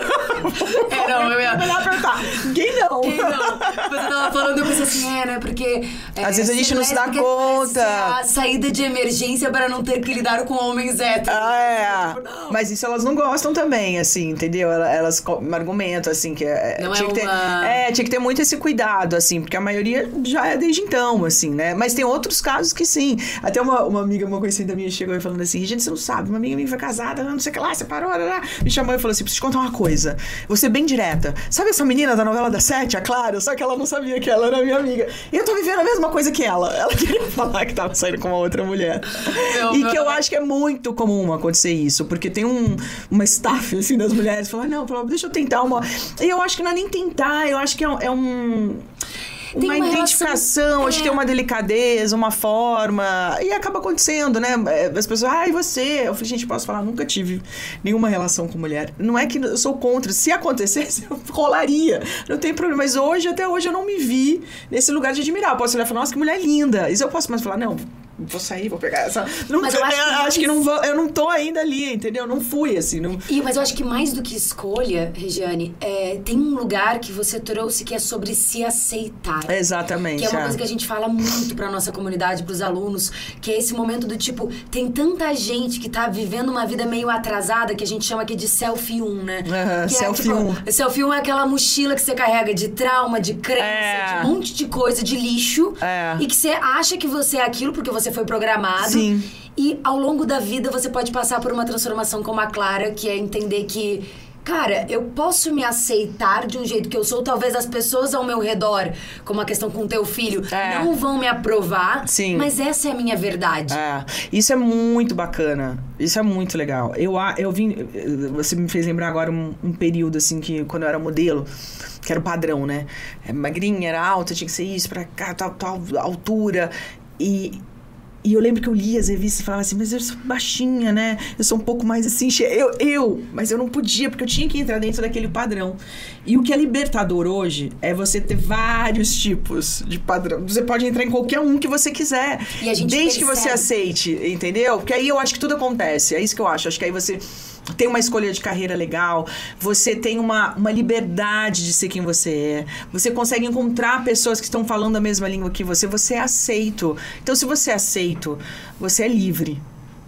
É, não, eu ia... melhor apertar. Quem não? Quem não? Você tava falando, eu pensei assim, é, né? Porque... É, às vezes a gente não se dá conta. A saída de emergência para não ter que lidar com homens héteros. Ah, é. Tipo, não. Mas isso elas não gostam também, assim, entendeu? Elas argumentam, assim, que... É, não tinha é que ter, uma... É, tinha que ter muito esse cuidado, assim, porque a maioria já é desde então, assim, né? Mas tem outros casos que sim. Até uma, uma amiga, uma conhecida minha, chegou e falando assim, gente, você não sabe, uma amiga minha foi casada, não sei o que lá, separou, lá, lá. Me chamou e falou assim, preciso te contar uma coisa. Vou ser bem direta. Sabe essa menina da novela das sete, a Clara? Só que ela não sabia que ela era minha amiga. E eu tô vivendo a mesma coisa que ela. Ela queria falar que tava saindo com uma outra mulher. Meu, e meu... que eu acho que é muito comum acontecer isso, porque tem um, uma staff, assim, das mulheres, falando, não, deixa eu tentar uma... E eu acho que não é nem tentar, eu acho que é um... É um... Uma, uma identificação, relação, acho é. que tem uma delicadeza, uma forma, e acaba acontecendo, né? As pessoas, ah, e você? Eu falei, gente, posso falar, nunca tive nenhuma relação com mulher. Não é que eu sou contra, se acontecesse, eu rolaria, não tem problema. Mas hoje, até hoje, eu não me vi nesse lugar de admirar. Eu posso olhar e falar, nossa, que mulher linda. Isso eu posso mais falar, não, vou sair, vou pegar essa... Não, mas eu acho, eu que, acho que não vou, eu não tô ainda ali, entendeu? Eu não fui, assim. Não... E, mas eu acho que mais do que escolha, Regiane, é, tem um lugar que você trouxe que é sobre se aceitar. Exatamente. Que é uma é. coisa que a gente fala muito pra nossa comunidade, pros alunos, que é esse momento do tipo, tem tanta gente que tá vivendo uma vida meio atrasada, que a gente chama aqui de selfie um, né? Uhum, que selfie um. É, tipo, selfie um é aquela mochila que você carrega de trauma, de crença, é. de um monte de coisa, de lixo, é. e que você acha que você é aquilo porque você foi programado. Sim. E ao longo da vida você pode passar por uma transformação como a Clara, que é entender que, cara, eu posso me aceitar de um jeito que eu sou. Talvez as pessoas ao meu redor, como a questão com o teu filho, é. não vão me aprovar. Sim. Mas essa é a minha verdade. É. Isso é muito bacana. Isso é muito legal. Eu, eu vim... Você me fez lembrar agora um, um período, assim, que quando eu era modelo, que era o padrão, né? Magrinha, era alta, tinha que ser isso, pra cá, tal, tal altura. E... E eu lembro que eu lia as revistas e falava assim, mas eu sou baixinha, né? Eu sou um pouco mais assim, eu, eu, mas eu não podia, porque eu tinha que entrar dentro daquele padrão. E o que é libertador hoje é você ter vários tipos de padrão. Você pode entrar em qualquer um que você quiser, e a gente desde percebe. que você aceite, entendeu? Porque aí eu acho que tudo acontece, é isso que eu acho. Acho que aí você tem uma escolha de carreira legal, você tem uma, uma liberdade de ser quem você é, você consegue encontrar pessoas que estão falando a mesma língua que você, você é aceito. Então, se você é aceito, você é livre.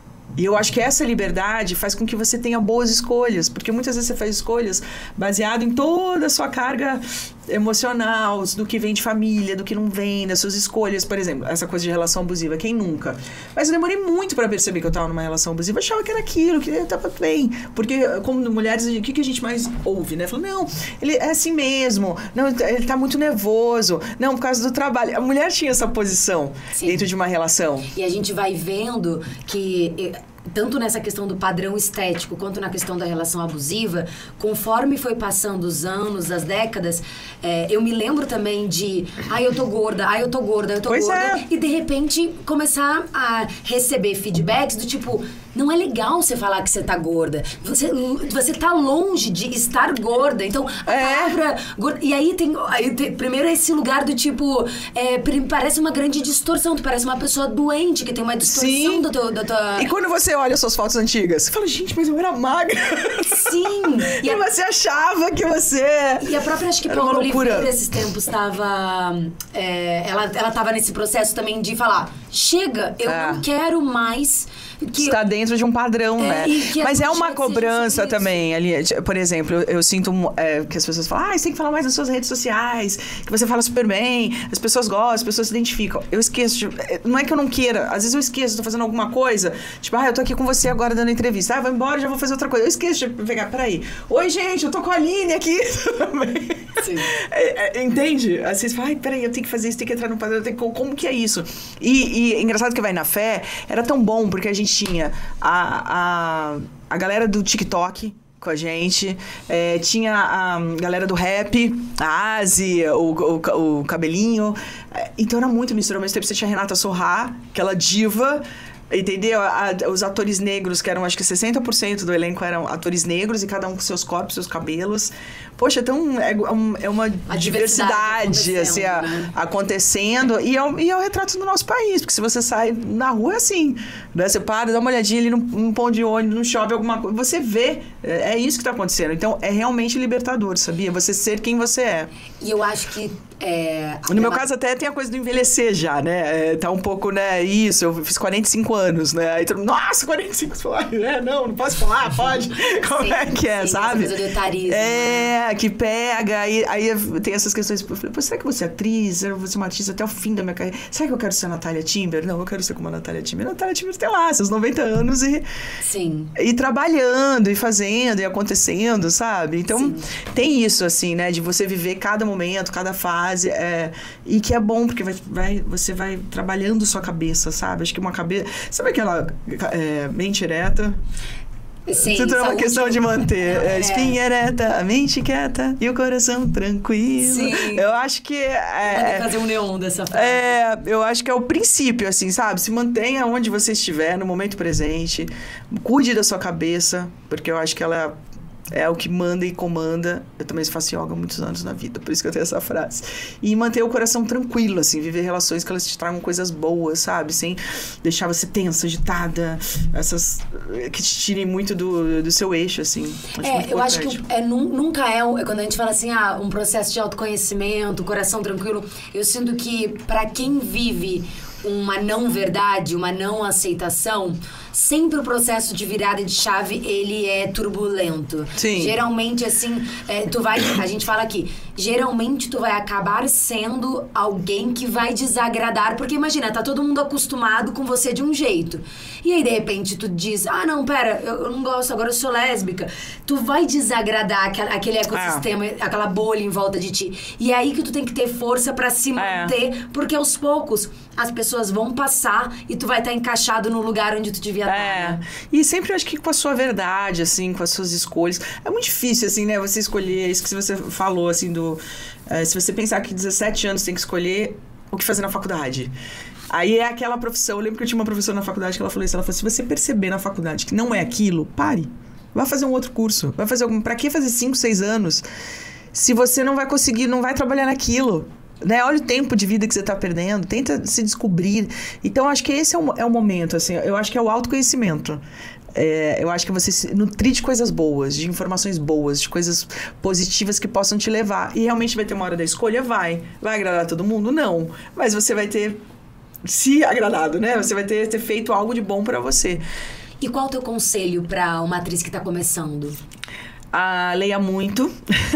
E eu acho que essa liberdade faz com que você tenha boas escolhas, porque muitas vezes você faz escolhas baseado em toda a sua carga emocional, do que vem de família, do que não vem, das suas escolhas. Por exemplo, essa coisa de relação abusiva, quem nunca? Mas eu demorei muito pra perceber que eu tava numa relação abusiva, eu achava que era aquilo, que tava bem. Porque, como mulheres, o que, que a gente mais ouve, né? Falou, não, ele é assim mesmo, não, ele tá muito nervoso, não, por causa do trabalho. A mulher tinha essa posição Sim. dentro de uma relação. E a gente vai vendo que... tanto nessa questão do padrão estético quanto na questão da relação abusiva, conforme foi passando os anos, as décadas, é, eu me lembro também de ai, eu tô gorda, ai, eu tô gorda, eu tô pois gorda. É. E de repente começar a receber feedbacks do tipo, não é legal você falar que você tá gorda. Você, você tá longe de estar gorda. Então, a é. palavra gorda... E aí tem, aí tem primeiro esse lugar do tipo, é, parece uma grande distorção. Tu parece uma pessoa doente que tem uma distorção Sim. do teu, da tua... E quando você olha suas fotos antigas, você fala, gente, mas eu era magra. Sim. E, e a... você achava que você... E a própria, acho que Paula Oliveira, esses tempos, estava... É, ela, ela tava nesse processo também de falar, chega, eu é. não quero mais... Que está dentro dentro de um padrão, É, né? e que Mas a é uma gente cobrança seja também ali. Por exemplo, eu, eu sinto é, que as pessoas falam, ah, você tem que falar mais nas suas redes sociais, que você fala super bem, as pessoas gostam, as pessoas se identificam. Eu esqueço, de, não é que eu não queira, às vezes eu esqueço, tô fazendo alguma coisa, tipo, ah, eu tô aqui com você agora dando entrevista, ah, vou embora, já vou fazer outra coisa. Eu esqueço de pegar, peraí, oi, gente, eu tô com a Aline aqui também. Sim. É, é, entende? Às vezes fala, ai, peraí, eu tenho que fazer isso, tenho que entrar no padrão, eu tenho que... como que é isso? E, e engraçado que vai na fé, era tão bom, porque a gente tinha a, a, a galera do TikTok com a gente, é, tinha a galera do rap, a Asi, o, o, o Cabelinho, então era muito misturado. Ao mesmo tempo você tinha a Renata Sorrah, aquela diva, entendeu? A, os atores negros, que eram acho que sessenta por cento do elenco eram atores negros, e cada um com seus corpos, seus cabelos. Poxa, então é, é uma a diversidade assim, a, né? acontecendo. E é, o, e é o retrato do nosso país, porque se você sai na rua é assim, né? Você para, dá uma olhadinha ali num, num ponto de ônibus, num shopping, alguma coisa, você vê, é, é isso que está acontecendo. Então é realmente libertador, sabia? Você ser quem você é. E eu acho que É, no meu caso, até tem a coisa do envelhecer já, né? É, tá um pouco, né? Isso, eu fiz quarenta e cinco anos, né? Aí todo mundo, nossa, quarenta e cinco anos. É, não, não posso falar, pode. Como sim, é que é, sim, sabe? Essa coisa do etarismo, é, né? Que pega, aí, aí tem essas questões. Eu falei, será que eu vou ser atriz? Eu vou ser uma artista até o fim da minha carreira? Será que eu quero ser a Natália Timber? Não, eu quero ser como a Natália Timber. A Natália Timber tem lá seus noventa anos e... Sim. E trabalhando, e fazendo, e acontecendo, sabe? Então, sim, tem isso, assim, né? De você viver cada momento, cada fase... É, e que é bom, porque vai, vai, você vai trabalhando sua cabeça, sabe? Acho que uma cabeça... Sabe aquela é, mente ereta? Sim, tudo é uma saúde. questão de manter é. espinha ereta, a mente quieta e o coração tranquilo. Sim. Eu acho que... É, Pode fazer um neon dessa frase. É, eu acho que é o princípio, assim, sabe? Se mantenha onde você estiver, no momento presente. Cuide da sua cabeça, porque eu acho que ela... é o que manda e comanda. Eu também faço yoga há muitos anos na vida, por isso que eu tenho essa frase. E manter o coração tranquilo, assim, viver relações que elas te tragam coisas boas, sabe? Sem deixar você tensa, agitada, essas que te tirem muito do, do seu eixo, assim. Acho é, eu acho que é, nunca é, é, quando a gente fala assim, ah, um processo de autoconhecimento, coração tranquilo, eu sinto que pra quem vive uma não verdade, uma não aceitação, sempre o processo de virada de chave, ele é turbulento. Sim. Geralmente, assim, é, tu vai... A gente fala aqui, geralmente tu vai acabar sendo alguém que vai desagradar, porque imagina, tá todo mundo acostumado com você de um jeito. E aí, de repente, tu diz, ah, não, pera, eu, eu não gosto, agora eu sou lésbica. Tu vai desagradar aquela, aquele ecossistema, é. aquela bolha em volta de ti. E é aí que tu tem que ter força pra se manter, é. porque aos poucos as pessoas vão passar e tu vai estar encaixado no lugar onde tu devia estar. É, né? E sempre acho que com a sua verdade, assim, com as suas escolhas. É muito difícil, assim, né, você escolher, isso que você falou, assim, do... É, se você pensar que dezessete anos tem que escolher o que fazer na faculdade. Aí é aquela profissão, eu lembro que eu tinha uma professora na faculdade que ela falou isso, ela falou, se você perceber na faculdade que não é aquilo, pare. Vai fazer um outro curso. Vai fazer algum... Pra que fazer cinco, seis anos se você não vai conseguir, não vai trabalhar naquilo? Né? Olha o tempo de vida que você está perdendo, tenta se descobrir. Então, acho que esse é o, é o momento, assim, eu acho que é o autoconhecimento. É, eu acho que você se nutrir de coisas boas, de informações boas, de coisas positivas que possam te levar. E realmente vai ter uma hora da escolha? Vai. Vai agradar todo mundo? Não. Mas você vai ter se agradado, né? Você vai ter, ter feito algo de bom para você. E qual é o teu conselho para uma atriz que está começando? Ah, leia muito.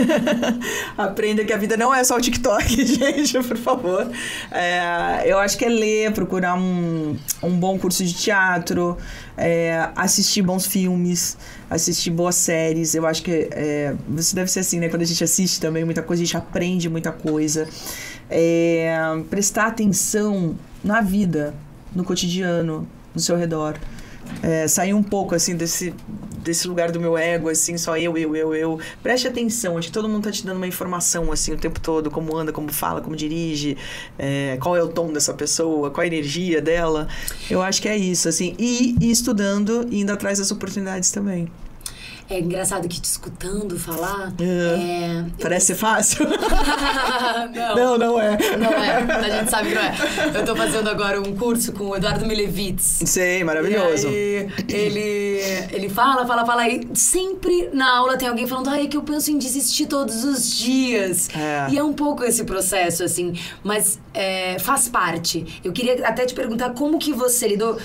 Aprenda que a vida não é só o TikTok, gente, por favor. É, eu acho que é ler, procurar um, um bom curso de teatro, é, assistir bons filmes, assistir boas séries. Eu acho que é, isso deve ser assim, né? Quando a gente assiste também muita coisa, a gente aprende muita coisa. É, prestar atenção na vida, no cotidiano, no seu redor. É, sair um pouco, assim, desse, desse lugar do meu ego, assim, só eu, eu, eu, eu. Preste atenção, acho que todo mundo tá te dando uma informação, assim, o tempo todo, como anda, como fala, como dirige, é, qual é o tom dessa pessoa, qual a energia dela. Eu acho que é isso, assim, e, e estudando e indo atrás das oportunidades também. É engraçado que te escutando falar... Uh, é, parece eu... ser fácil? não, não, não é. Não é, a gente sabe que não é. Eu tô fazendo agora um curso com o Eduardo Milevitz. Sei, maravilhoso. E aí, ele, ele fala, fala, fala, e sempre na aula tem alguém falando, ai, é que eu penso em desistir todos os dias. É. E é um pouco esse processo, assim, mas é, faz parte. Eu queria até te perguntar como que você lidou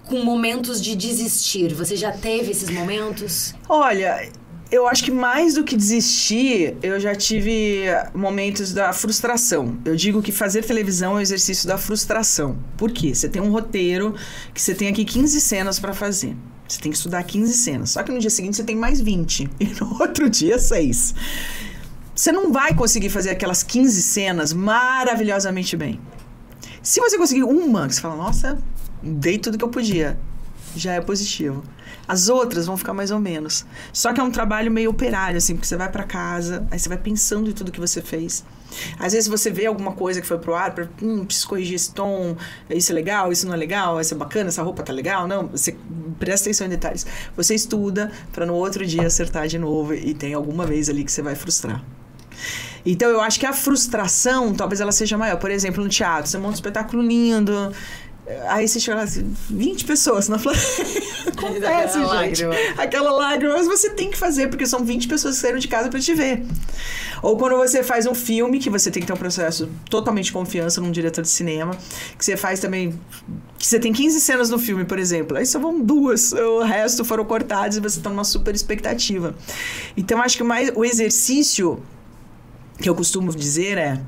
com momentos de desistir. Você já teve esses momentos? Olha, eu acho que mais do que desistir, eu já tive momentos da frustração. Eu digo que fazer televisão é um exercício da frustração. Por quê? Você tem um roteiro que você tem aqui quinze cenas pra fazer. Você tem que estudar quinze cenas. Só que no dia seguinte você tem mais vinte. E no outro dia, seis. Você não vai conseguir fazer aquelas quinze cenas maravilhosamente bem. Se você conseguir uma, que você fala, nossa, dei tudo que eu podia, já é positivo. As outras vão ficar mais ou menos. Só que é um trabalho meio operário, assim, porque você vai pra casa, aí você vai pensando em tudo que você fez. Às vezes você vê alguma coisa que foi pro ar, pra, hum, preciso corrigir esse tom, isso é legal, isso não é legal, isso é bacana, essa roupa tá legal, não, você presta atenção em detalhes. Você estuda pra no outro dia acertar de novo e tem alguma vez ali que você vai frustrar. Então eu acho que a frustração talvez ela seja maior. Por exemplo, no teatro, você monta um espetáculo lindo, aí você chega lá assim, vinte pessoas na plateia. Acontece, gente. Lágrima. Aquela lágrima, mas você tem que fazer, porque são vinte pessoas que saíram de casa pra te ver. Ou quando você faz um filme, que você tem que ter um processo totalmente de confiança num diretor de cinema, que você faz também, que você tem quinze cenas no filme, por exemplo, aí só vão duas, o resto foram cortados e você tá numa super expectativa. Então, acho que mais o exercício que eu costumo dizer é,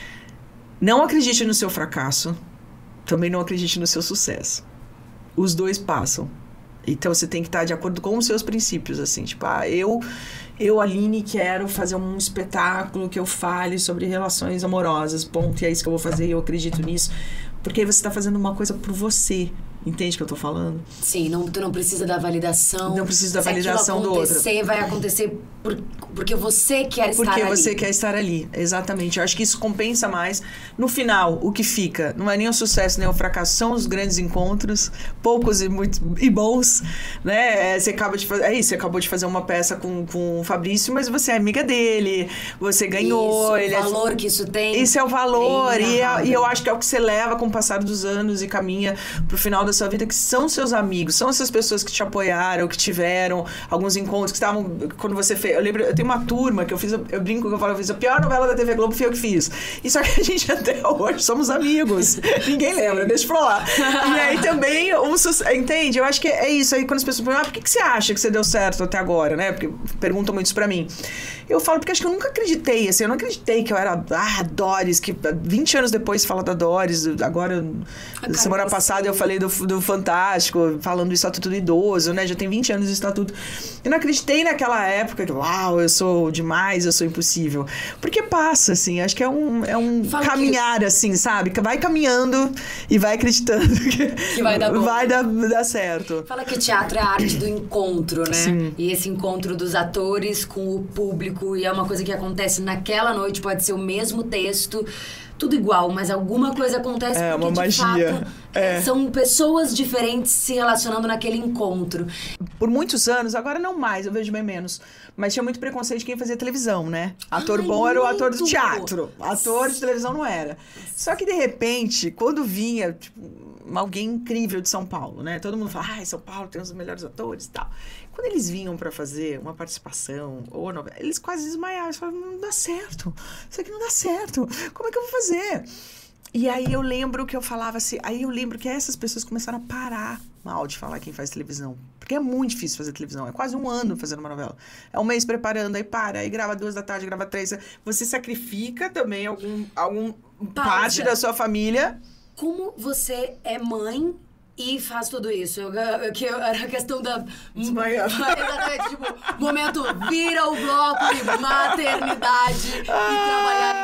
não acredite no seu fracasso, também não acredite no seu sucesso. Os dois passam. Então, você tem que estar de acordo com os seus princípios, assim. Tipo, ah, eu, eu, Aline, quero fazer um espetáculo que eu fale sobre relações amorosas, ponto, e é isso que eu vou fazer, eu acredito nisso. Porque aí você está fazendo uma coisa por você. Entende o que eu tô falando? Sim, não, tu não precisa da validação. Não precisa da validação do outro. Se acontecer, vai acontecer por, porque você quer estar porque ali. Porque você quer estar ali, exatamente. Eu acho que isso compensa mais. No final, o que fica não é nem o sucesso, nem o fracasso, são os grandes encontros, poucos e, muito, e bons, né? Você acaba de fazer, é isso, você acabou de fazer uma peça com, com o Fabrício, mas você é amiga dele, você ganhou. Isso, ele o valor é, que isso tem. Esse é o valor, e, é, e eu acho que é o que você leva com o passar dos anos e caminha pro final da sua vida, que são seus amigos, são essas pessoas que te apoiaram, que tiveram alguns encontros, que estavam, quando você fez, eu lembro, eu tenho uma turma que eu fiz, eu brinco que eu falo, eu fiz a pior novela da T V Globo, fui eu que fiz, e só que a gente até hoje somos amigos, ninguém lembra, deixa pra lá. E aí também, um, entende? Eu acho que é isso, aí quando as pessoas perguntam, ah, por que, que você acha que você deu certo até agora, né, porque perguntam muito isso pra mim. Eu falo, porque acho que eu nunca acreditei, assim, eu não acreditei que eu era, ah, Doris, que vinte anos depois fala da Doris, agora, a semana passada eu falei do, do Fantástico, falando do Estatuto do Idoso, né, já tem vinte anos do Estatuto. Eu não acreditei naquela época, que, uau, eu sou demais, eu sou impossível. Porque passa, assim, acho que é um, é um caminhar, que... assim, sabe, que vai caminhando e vai acreditando que, que vai dar bom. Vai dar, dar certo. Fala que teatro é a arte do encontro, né? Sim. E esse encontro dos atores com o público, e é uma coisa que acontece naquela noite, pode ser o mesmo texto, tudo igual, mas alguma coisa acontece é, porque, uma de magia. fato, é. são pessoas diferentes se relacionando naquele encontro. Por muitos anos, agora não mais, eu vejo bem menos, mas tinha muito preconceito de quem fazia televisão, né? Ator Ai, bom era o ator do teatro, ator de televisão não era. Só que, de repente, quando vinha, tipo, alguém incrível de São Paulo, né? Todo mundo fala, ai, São Paulo tem os melhores atores e tal. Quando eles vinham pra fazer uma participação ou novela, eles quase desmaiavam. Eles falavam, não dá certo. Isso aqui não dá certo. Como é que eu vou fazer? E aí eu lembro que eu falava assim... Aí eu lembro que essas pessoas começaram a parar mal de falar quem faz televisão. Porque é muito difícil fazer televisão. É quase um ano fazendo uma novela. É um mês preparando, aí para, aí grava duas da tarde, grava três. Você sacrifica também algum, algum parte da sua família. Como você é mãe... E faz tudo isso. Eu, eu, que era a questão da... Exatamente, tipo, momento vira o bloco de maternidade ah, e trabalhar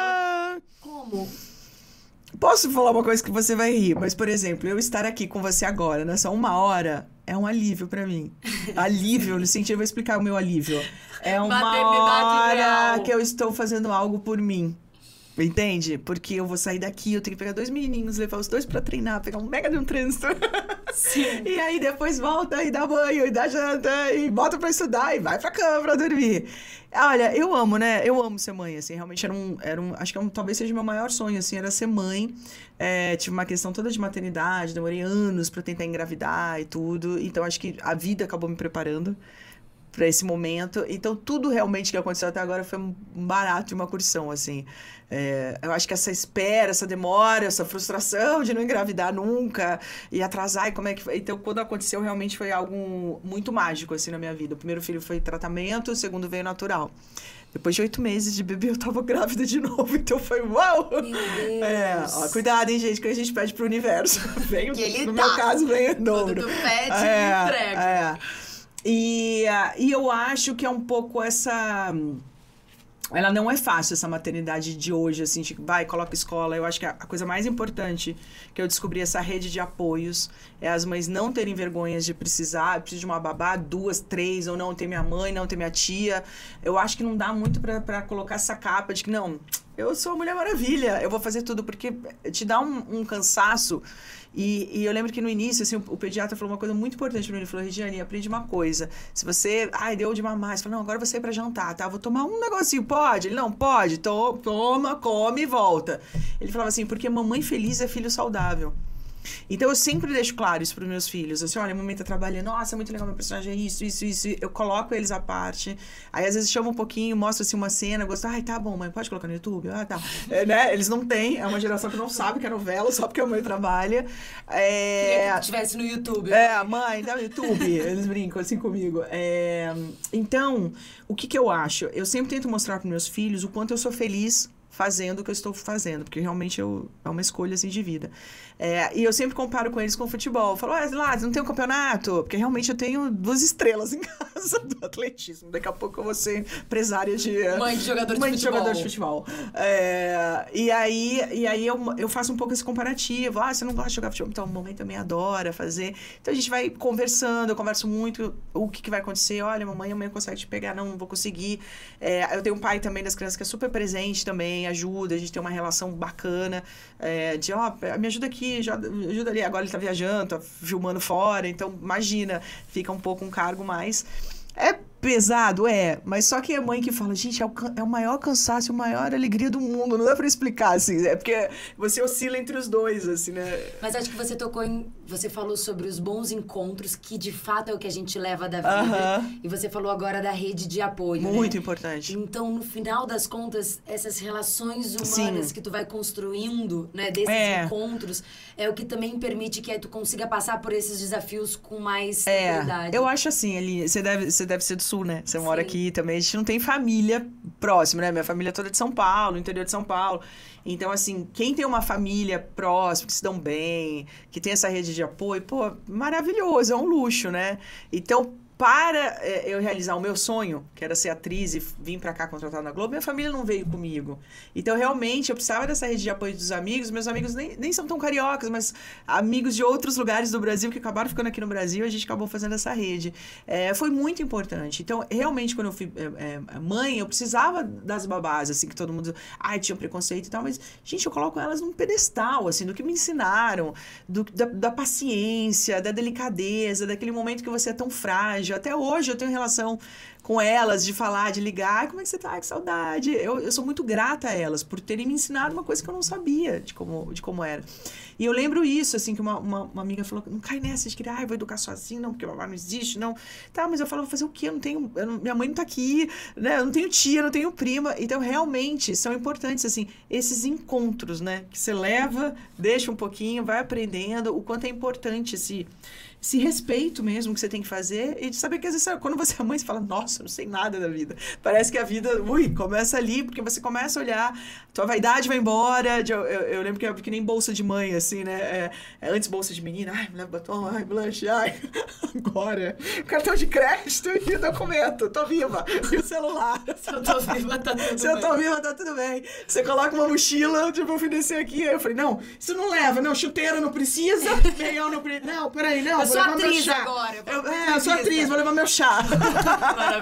em novela. Como? Posso falar uma coisa que você vai rir, mas, por exemplo, eu estar aqui com você agora, nessa uma hora, é um alívio pra mim. Alívio, no sentido, eu vou explicar o meu alívio. É uma hora real. Que eu estou fazendo algo por mim. Entende? Porque eu vou sair daqui, eu tenho que pegar dois menininhos, levar os dois pra treinar, pegar um mega de um trânsito. Sim. E aí depois volta e dá banho, e dá janta, e bota pra estudar, e vai pra cama pra dormir. Olha, eu amo, né? Eu amo ser mãe, assim. Realmente era um... Era um acho que é um, talvez seja o meu maior sonho, assim, era ser mãe. É, tive uma questão toda de maternidade, demorei anos pra tentar engravidar e tudo. Então, acho que a vida acabou me preparando para esse momento. Então, tudo realmente que aconteceu até agora foi um barato e uma curtição, assim. É, eu acho que essa espera, essa demora, essa frustração de não engravidar nunca e atrasar, e como é que foi? Então, quando aconteceu, realmente foi algo muito mágico, assim, na minha vida. O primeiro filho foi tratamento, o segundo veio natural. Depois de oito meses de bebê, eu tava grávida de novo. Então foi uau! Meu Deus! É, ó, cuidado, hein, gente, que a gente pede pro universo. Vem, no tá. meu caso, vem o dobro. Quando tu pede, é, entrega. É. E, e eu acho que é um pouco essa... Ela não é fácil, essa maternidade de hoje, assim, tipo, vai, coloca escola. Eu acho que a, a coisa mais importante que eu descobri, essa rede de apoios, é as mães não terem vergonhas de precisar, eu preciso de uma babá, duas, três, ou não ter minha mãe, não ter minha tia. Eu acho que não dá muito pra, pra colocar essa capa de que, não, eu sou a Mulher Maravilha, eu vou fazer tudo, porque te dá um, um cansaço. E, e eu lembro que no início, assim, o, o pediatra falou uma coisa muito importante pra mim. Ele falou, Regiane, aprende uma coisa. Se você, ai, deu de mamar, você falou, não, agora você ir pra jantar, tá? Vou tomar um negocinho, pode? Ele, não, pode. To, toma, come e volta. Ele falava assim, porque mamãe feliz é filho saudável. Então, eu sempre deixo claro isso para os meus filhos. Assim, olha, a mamãe tá trabalhando. Nossa, é muito legal, meu personagem é isso, isso, isso. Eu coloco eles à parte. Aí, às vezes, chamo um pouquinho, mostro, assim, uma cena. Gosto, ai, tá bom, mãe, pode colocar no YouTube? Ah, tá. É, né? Eles não têm. É uma geração que não sabe que é novela, só porque a mãe trabalha. É... Queria que tivesse no YouTube. É, mãe, tá no YouTube. Eles brincam assim comigo. É... Então, o que que eu acho? Eu sempre tento mostrar para meus filhos o quanto eu sou feliz fazendo o que eu estou fazendo, porque realmente eu, é uma escolha, assim, de vida. É, e eu sempre comparo com eles com o futebol. Eu falo, ah, lá, você não tem um campeonato? Porque realmente eu tenho duas estrelas em casa do atletismo. Daqui a pouco eu vou ser empresária de... Mãe de jogador de mãe futebol. de jogador de futebol. É, e aí, e aí eu, eu faço um pouco esse comparativo. Ah, você não gosta de jogar futebol? Então, a mamãe também adora fazer. Então, a gente vai conversando, eu converso muito o que, que vai acontecer. Olha, mamãe, amanhã consegue te pegar. Não, não vou conseguir. É, eu tenho um pai também das crianças que é super presente também, ajuda, a gente tem uma relação bacana, é, de, ó, me ajuda aqui, ajuda ali. Agora ele tá viajando, tá filmando fora, então, imagina, fica um pouco um cargo mais... É pesado, é, mas só que é a mãe que fala, gente, é o, é o maior cansaço, a maior alegria do mundo, não dá pra explicar, assim, é porque você oscila entre os dois, assim, né? Mas acho que você tocou em, você falou sobre os bons encontros, que de fato é o que a gente leva da vida, uh-huh. E você falou agora da rede de apoio, muito, né? Importante. Então, no final das contas, essas relações humanas Sim. que tu vai construindo, né, desses é. encontros, é o que também permite que tu consiga passar por esses desafios com mais é. tranquilidade. Eu acho assim, Aline, você deve, você deve ser do Sul, né? Você Sim. mora aqui também. A gente não tem família próxima, né? Minha família é toda de São Paulo, interior de São Paulo. Então, assim, quem tem uma família próxima, que se dão bem, que tem essa rede de apoio, pô, maravilhoso, é um luxo, né? Então, para é, eu realizar o meu sonho, que era ser atriz e vir pra cá contratada na Globo, minha família não veio comigo. Então, realmente, eu precisava dessa rede de apoio dos amigos. Meus amigos nem, nem são tão cariocas, mas amigos de outros lugares do Brasil que acabaram ficando aqui no Brasil, a gente acabou fazendo essa rede. É, foi muito importante. Então, realmente, quando eu fui é, é, mãe, eu precisava das babás, assim, que todo mundo... Ai, tinha preconceito e tal, mas, gente, eu coloco elas num pedestal, assim, do que me ensinaram, do, da, da paciência, da delicadeza, daquele momento que você é tão frágil. Até hoje eu tenho relação com elas, de falar, de ligar, como é que você tá? Que saudade. Eu, eu sou muito grata a elas por terem me ensinado uma coisa que eu não sabia de como, de como era. E eu lembro isso, assim, que uma, uma, uma amiga falou, não cai nessa de que, ah, eu vou educar sozinho, não, porque babá não existe, não. Tá, mas eu falo, vou fazer o quê? Eu não tenho, eu não, minha mãe não tá aqui, né? Eu não tenho tia, eu não tenho prima. Então, realmente, são importantes, assim, esses encontros, né? Que você leva, deixa um pouquinho, vai aprendendo o quanto é importante esse... esse respeito mesmo que você tem que fazer e de saber que às vezes quando você é mãe, você fala, nossa, eu não sei nada da vida. Parece que a vida, ui, começa ali, porque você começa a olhar, tua vaidade vai embora. Eu, eu, eu lembro que é que nem bolsa de mãe, assim, né? É, é antes bolsa de menina, ai, me leva batom, ai, blush, ai, agora, cartão de crédito e documento, tô viva. E o celular. Se eu tô viva, tá tudo Se bem. eu tô viva, tá tudo bem. Você coloca uma mochila, tipo, eu fui descer aqui, aí eu falei, não, isso não leva, não, chuteira não precisa, meião não precisa, não, peraí, não. Eu sou atriz agora. Eu, é, eu sou atriz, vou levar meu chá. Maravilhoso.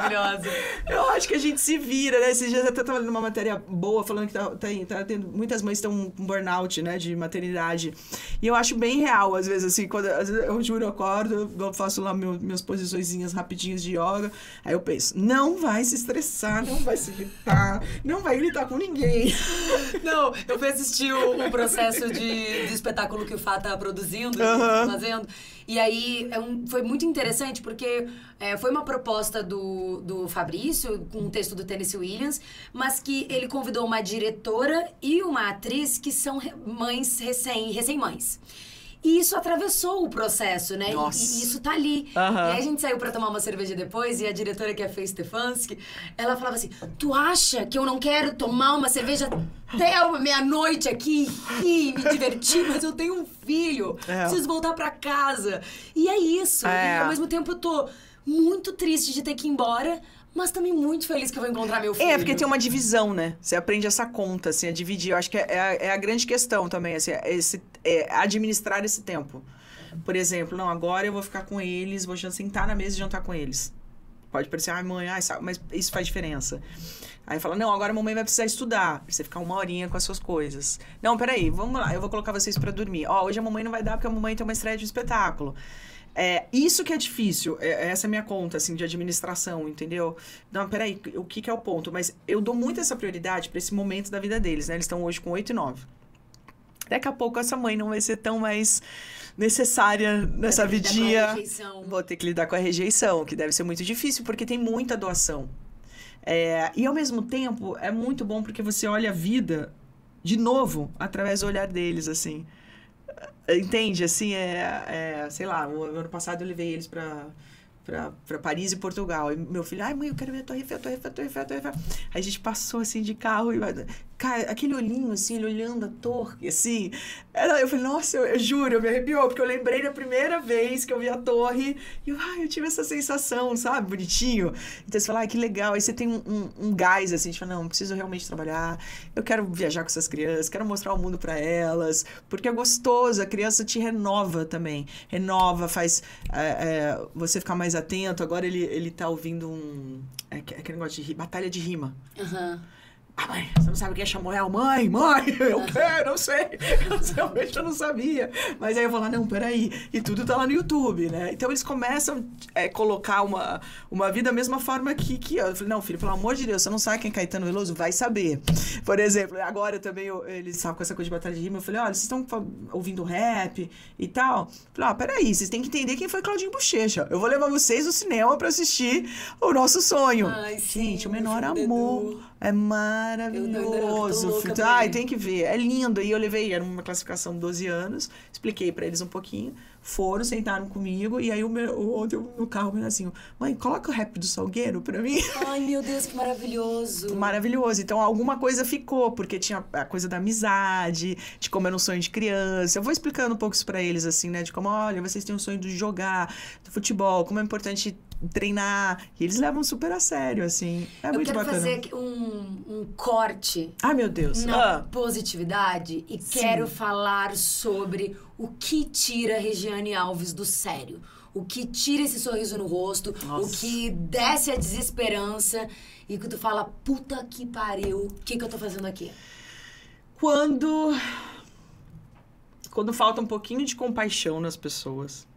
Maravilhosa. Eu acho que a gente se vira, né? Esses dias eu até tava lendo uma matéria boa, falando que tá, tá, tá tendo, muitas mães estão com burnout, né? De maternidade. E eu acho bem real, às vezes, assim, quando às vezes, eu juro, eu acordo, eu faço lá meu, minhas posiçõezinhas rapidinhas de yoga. Aí eu penso, não vai se estressar, não vai se irritar, não vai gritar com ninguém. Não, eu fui assistir o, o processo de, de espetáculo que o Fá tá produzindo, uhum. fazendo. E aí é um, foi muito interessante, porque é, foi uma proposta do, do Fabrício, com um texto do Tennessee Williams, mas que ele convidou uma diretora e uma atriz que são mães recém, recém-mães. E isso atravessou o processo, né? E, e isso tá ali. Uhum. E aí a gente saiu pra tomar uma cerveja depois, e a diretora, que é a Fê Stefanski, ela falava assim, tu acha que eu não quero tomar uma cerveja até meia-noite aqui, rir, me divertir, mas eu tenho um filho, é. preciso voltar pra casa. E é isso. É. E ao mesmo tempo eu tô muito triste de ter que ir embora, mas também muito feliz que eu vou encontrar meu filho. É, porque tem uma divisão, né? Você aprende essa conta, assim, a dividir. Eu acho que é, é, a, é a grande questão também, assim, é esse, é administrar esse tempo. Por exemplo, não, agora eu vou ficar com eles, vou sentar na mesa e jantar com eles. Pode parecer, ai, mãe, ai, sabe, mas isso faz diferença. Aí fala, não, agora a mamãe vai precisar estudar. Você ficar uma horinha com as suas coisas. Não, peraí, vamos lá, eu vou colocar vocês pra dormir. Ó, hoje a mamãe não vai dar porque a mamãe tem uma estreia de um espetáculo. É, isso que é difícil, é, essa é a minha conta, assim, de administração, entendeu? Não, peraí, o que, que é o ponto? Mas eu dou muito essa prioridade para esse momento da vida deles, né? Eles estão hoje com oito e nove. Daqui a pouco essa mãe não vai ser tão mais necessária nessa vidinha. Vou ter que lidar com a rejeição, que deve ser muito difícil, porque tem muita doação. É, e, ao mesmo tempo, é muito bom porque você olha a vida de novo através do olhar deles, assim. Entende? Assim, é, é... Sei lá, o ano passado eu levei eles pra... Pra, pra Paris e Portugal. E meu filho, ai, mãe, eu quero ver a Torre Eiffel, a Torre Eiffel, a Torre Eiffel, a Torre Eiffel. Aí a gente passou, assim, de carro e... Cara, aquele olhinho, assim, ele olhando a torre, assim... Era, eu falei, nossa, eu, eu juro, eu me arrepiou, porque eu lembrei da primeira vez que eu vi a torre e eu, ai, eu tive essa sensação, sabe? Bonitinho. Então você fala, ai, que legal. Aí você tem um, um, um gás, assim, de falar, não, preciso realmente trabalhar. Eu quero viajar com essas crianças, quero mostrar o mundo pra elas. Porque é gostoso, a criança te renova também. Renova, faz é, é, você ficar mais atento. Agora ele, ele tá ouvindo um... É, aquele negócio de batalha de rima. Aham. Uhum. Ah, mãe, você não sabe quem é Samuel? Mãe, mãe, eu quero, eu sei. Eu realmente eu não sabia. Mas aí eu vou lá, não, peraí. E tudo tá lá no YouTube, né? Então eles começam a é, colocar uma, uma vida da mesma forma que, que eu. Eu falei, não, filho, pelo amor de Deus, você não sabe quem é Caetano Veloso? Vai saber. Por exemplo, agora também eu, eles estavam com essa coisa de batalha de rima. Eu falei, olha, vocês estão ouvindo rap e tal? Eu falei, ah, peraí, vocês têm que entender quem foi Claudinho Bochecha. Eu vou levar vocês no cinema pra assistir O Nosso Sonho. Ai, sim, gente, o menor amor. É maravilhoso. Ai, tem que ver. É lindo. E eu levei, era uma classificação de doze anos, expliquei pra eles um pouquinho. Foram, sentaram comigo. E aí, o meu, ontem no carro, meu assim, mãe, coloca o rap do Salgueiro pra mim. Ai, meu Deus, que maravilhoso. Maravilhoso. Então, alguma coisa ficou, porque tinha a coisa da amizade, de como era um sonho de criança. Eu vou explicando um pouco isso pra eles, assim, né? De como, olha, vocês têm um sonho de jogar, do futebol, como é importante treinar. E eles levam super a sério, assim. É muito bacana. Eu quero fazer um, um corte. Ai, meu Deus. Na ah. positividade. E Sim. quero falar sobre o que tira Regiane Alves do sério. O que tira esse sorriso no rosto. Nossa. O que desce a desesperança. E que tu fala, puta que pariu. O que que eu tô fazendo aqui? Quando... Quando falta um pouquinho de compaixão nas pessoas.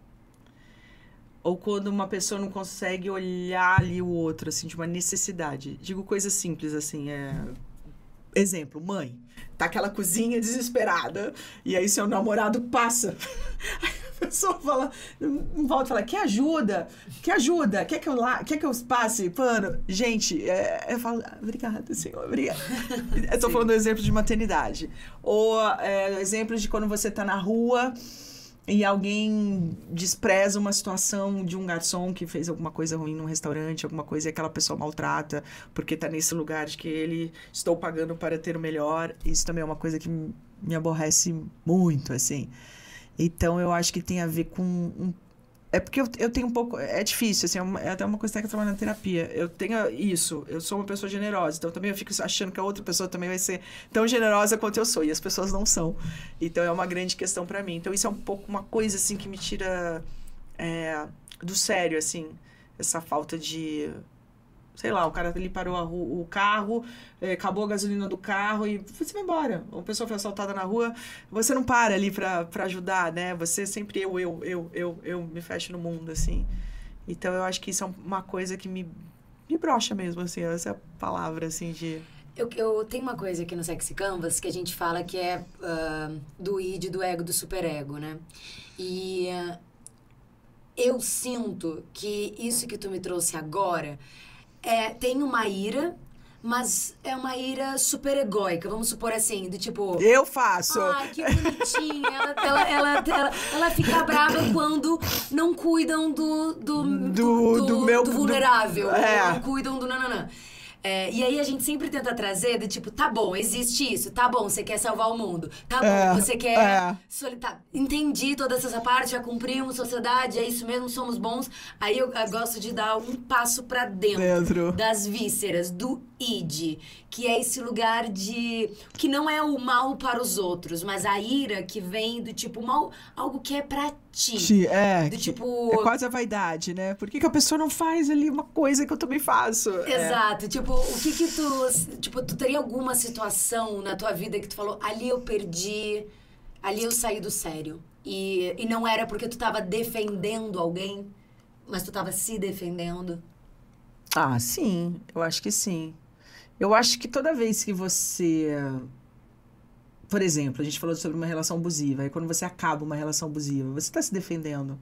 Ou quando uma pessoa não consegue olhar ali o outro, assim, de uma necessidade. Digo coisas simples, assim, é... Exemplo, mãe. Tá aquela cozinha desesperada. E aí seu namorado passa. Aí a pessoa fala... Não volta e fala, quer ajuda? Quer ajuda? Quer que eu, lá, quer que eu passe pano? Gente, é, eu falo, obrigada, senhor, obrigada. Eu tô Sim. falando do exemplo de maternidade. Ou é, exemplos de quando você tá na rua... E alguém despreza uma situação de um garçom que fez alguma coisa ruim num restaurante, alguma coisa, e aquela pessoa maltrata, porque tá nesse lugar de que ele estou pagando para ter o melhor. Isso também é uma coisa que me aborrece muito, assim. Então, eu acho que tem a ver com... Um, é porque eu, eu tenho um pouco... É difícil, assim, é, uma, é até uma coisa que eu trabalho na terapia. Eu tenho isso, eu sou uma pessoa generosa, então também eu fico achando que a outra pessoa também vai ser tão generosa quanto eu sou, e as pessoas não são. Então, é uma grande questão pra mim. Então, isso é um pouco uma coisa, assim, que me tira é, do sério, assim, essa falta de, Sei lá, o cara ali parou a ru- o carro, é, acabou a gasolina do carro e você vai embora. Uma pessoa foi assaltada na rua, você não para ali pra, pra ajudar, né? Você sempre eu, eu, eu, eu, eu me fecho no mundo, assim. Então, eu acho que isso é uma coisa que me, me brocha mesmo, assim. Essa é a palavra, assim, de... Eu, eu tenho uma coisa aqui no Sexy Canvas que a gente fala que é uh, do id, do ego, do superego, né? E uh, eu sinto que isso que tu me trouxe agora é, tem uma ira, mas é uma ira super egóica, vamos supor assim, do tipo... Eu faço! Ai, que bonitinha! Ela, ela, ela, ela, ela fica brava quando não cuidam do... Do, Do- do, do, do meu- do vulnerável, do- é. ou não cuidam do nananã. É, e aí a gente sempre tenta trazer do tipo, tá bom, existe isso, tá bom, você quer salvar o mundo, tá bom, É, você quer... é. Solitar. Entendi toda essa parte, já cumprimos, sociedade, é isso mesmo, somos bons. Aí eu, eu gosto de dar um passo pra dentro, Dentro. das vísceras, do id, que é esse lugar de... que não é o mal para os outros, mas a ira que vem do tipo, mal, algo que é pra ti. Ti- É, Do que- tipo... é quase a vaidade, né? Por que, que a pessoa não faz ali uma coisa que eu também faço? É. Exato, tipo, o que que tu... Tipo, tu teria alguma situação na tua vida que tu falou, ali eu perdi, ali eu saí do sério. E, e não era porque tu tava defendendo alguém, mas tu tava se defendendo. Ah, sim, eu acho que sim. Eu acho que toda vez que você... Por exemplo, a gente falou sobre uma relação abusiva. Aí quando você acaba uma relação abusiva, você está se defendendo.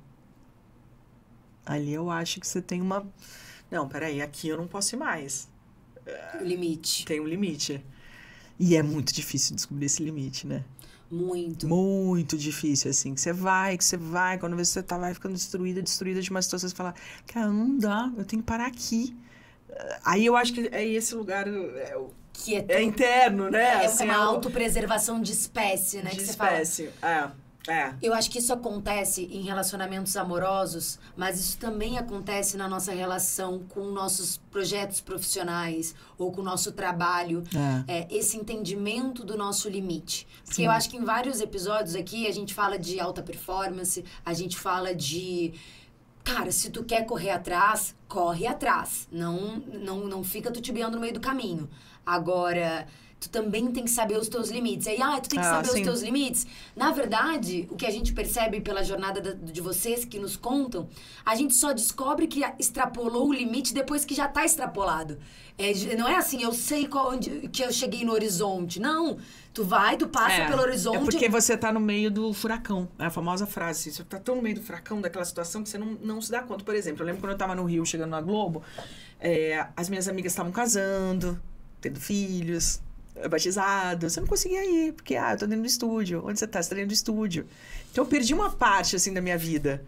Ali eu acho que você tem uma... Não, peraí, aqui eu não posso ir mais. O limite. Tem um limite. E é muito difícil descobrir esse limite, né? Muito. Muito difícil, assim. Que você vai, que você vai. Quando você tá, vai ficando destruída, destruída de uma situação, você fala, cara, não dá, eu tenho que parar aqui. Aí eu acho que é esse lugar... É, o- Que é, é interno, né? é Assim, uma algo autopreservação de espécie, né? de que você fala. espécie. É, é. Eu acho que isso acontece em relacionamentos amorosos, mas isso também acontece na nossa relação com nossos projetos profissionais ou com o nosso trabalho. É. É, esse entendimento do nosso limite. Porque Sim. eu acho que em vários episódios aqui a gente fala de alta performance, a gente fala de... Cara, se tu quer correr atrás, corre atrás. Não, não, não fica tutibiando no meio do caminho. Agora, tu também tem que saber os teus limites. Aí, ah, tu tem que Ah, saber sim. os teus limites. Na verdade, o que a gente percebe pela jornada da- de vocês que nos contam, a gente só descobre que extrapolou o limite depois que já tá extrapolado. É, não é assim, eu sei qual, onde, que eu cheguei no horizonte. Não, tu vai, tu passa É, pelo horizonte... É porque você tá no meio do furacão. É a famosa frase. Assim, você tá tão no meio do furacão, daquela situação, que você não, não se dá conta. Por exemplo, eu lembro quando eu tava no Rio, chegando na Globo, é, as minhas amigas estavam casando, tendo filhos, batizados. Eu não conseguia ir, porque, ah, eu tô dentro do estúdio. Onde você tá? Você tá dentro do estúdio. Então, eu perdi uma parte, assim, da minha vida.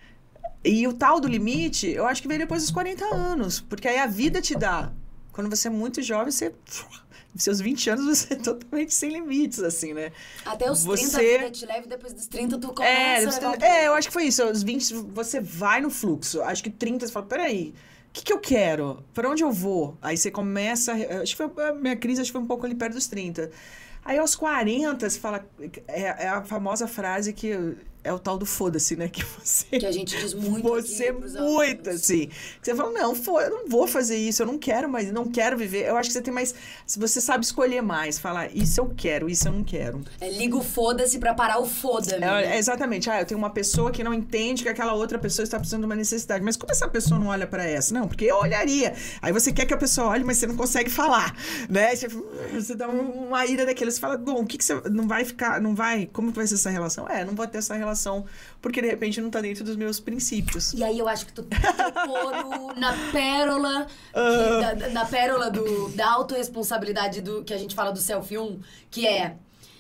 E o tal do limite, eu acho que veio depois dos quarenta anos. Porque aí a vida te dá. Quando você é muito jovem, você... Nos seus vinte anos, você é totalmente sem limites, assim, né? Até os Você- trinta, a vida te leva, e depois dos trinta tu começa É, a você- levar um é, eu acho que foi isso. Aos vinte, você vai no fluxo. Acho que trinta, você fala, peraí, o que, que eu quero? Para onde eu vou? Aí você começa... Acho que foi, a minha crise acho que foi um pouco ali perto dos trinta. Aí aos quarenta, você fala... É, é a famosa frase que... É o tal do foda-se, né? Que você... Que a gente diz muito Você aqui pros muito, alunos. assim. Que você fala, não, fo- eu não vou fazer isso, eu não quero mais, não quero viver. Eu acho que você tem mais... Se você sabe escolher mais, falar, isso eu quero, isso eu não quero. É, liga o foda-se pra parar o foda-me. É, né? exatamente. Ah, eu tenho uma pessoa que não entende que aquela outra pessoa está precisando de uma necessidade. Mas como essa pessoa não olha pra essa? Não, porque eu olharia. Aí você quer que a pessoa olhe, mas você não consegue falar, né? Você, você dá um- uma ira daquela. Você fala, bom, o que, que você... Não vai ficar... Não vai... Como que vai ser essa relação? É, não vou ter essa relação porque, de repente, não tá dentro dos meus princípios. E aí eu acho que tu tocou no- na pérola, Ah. que- da, da pérola do, da autorresponsabilidade do, que a gente fala do selfie um, que é...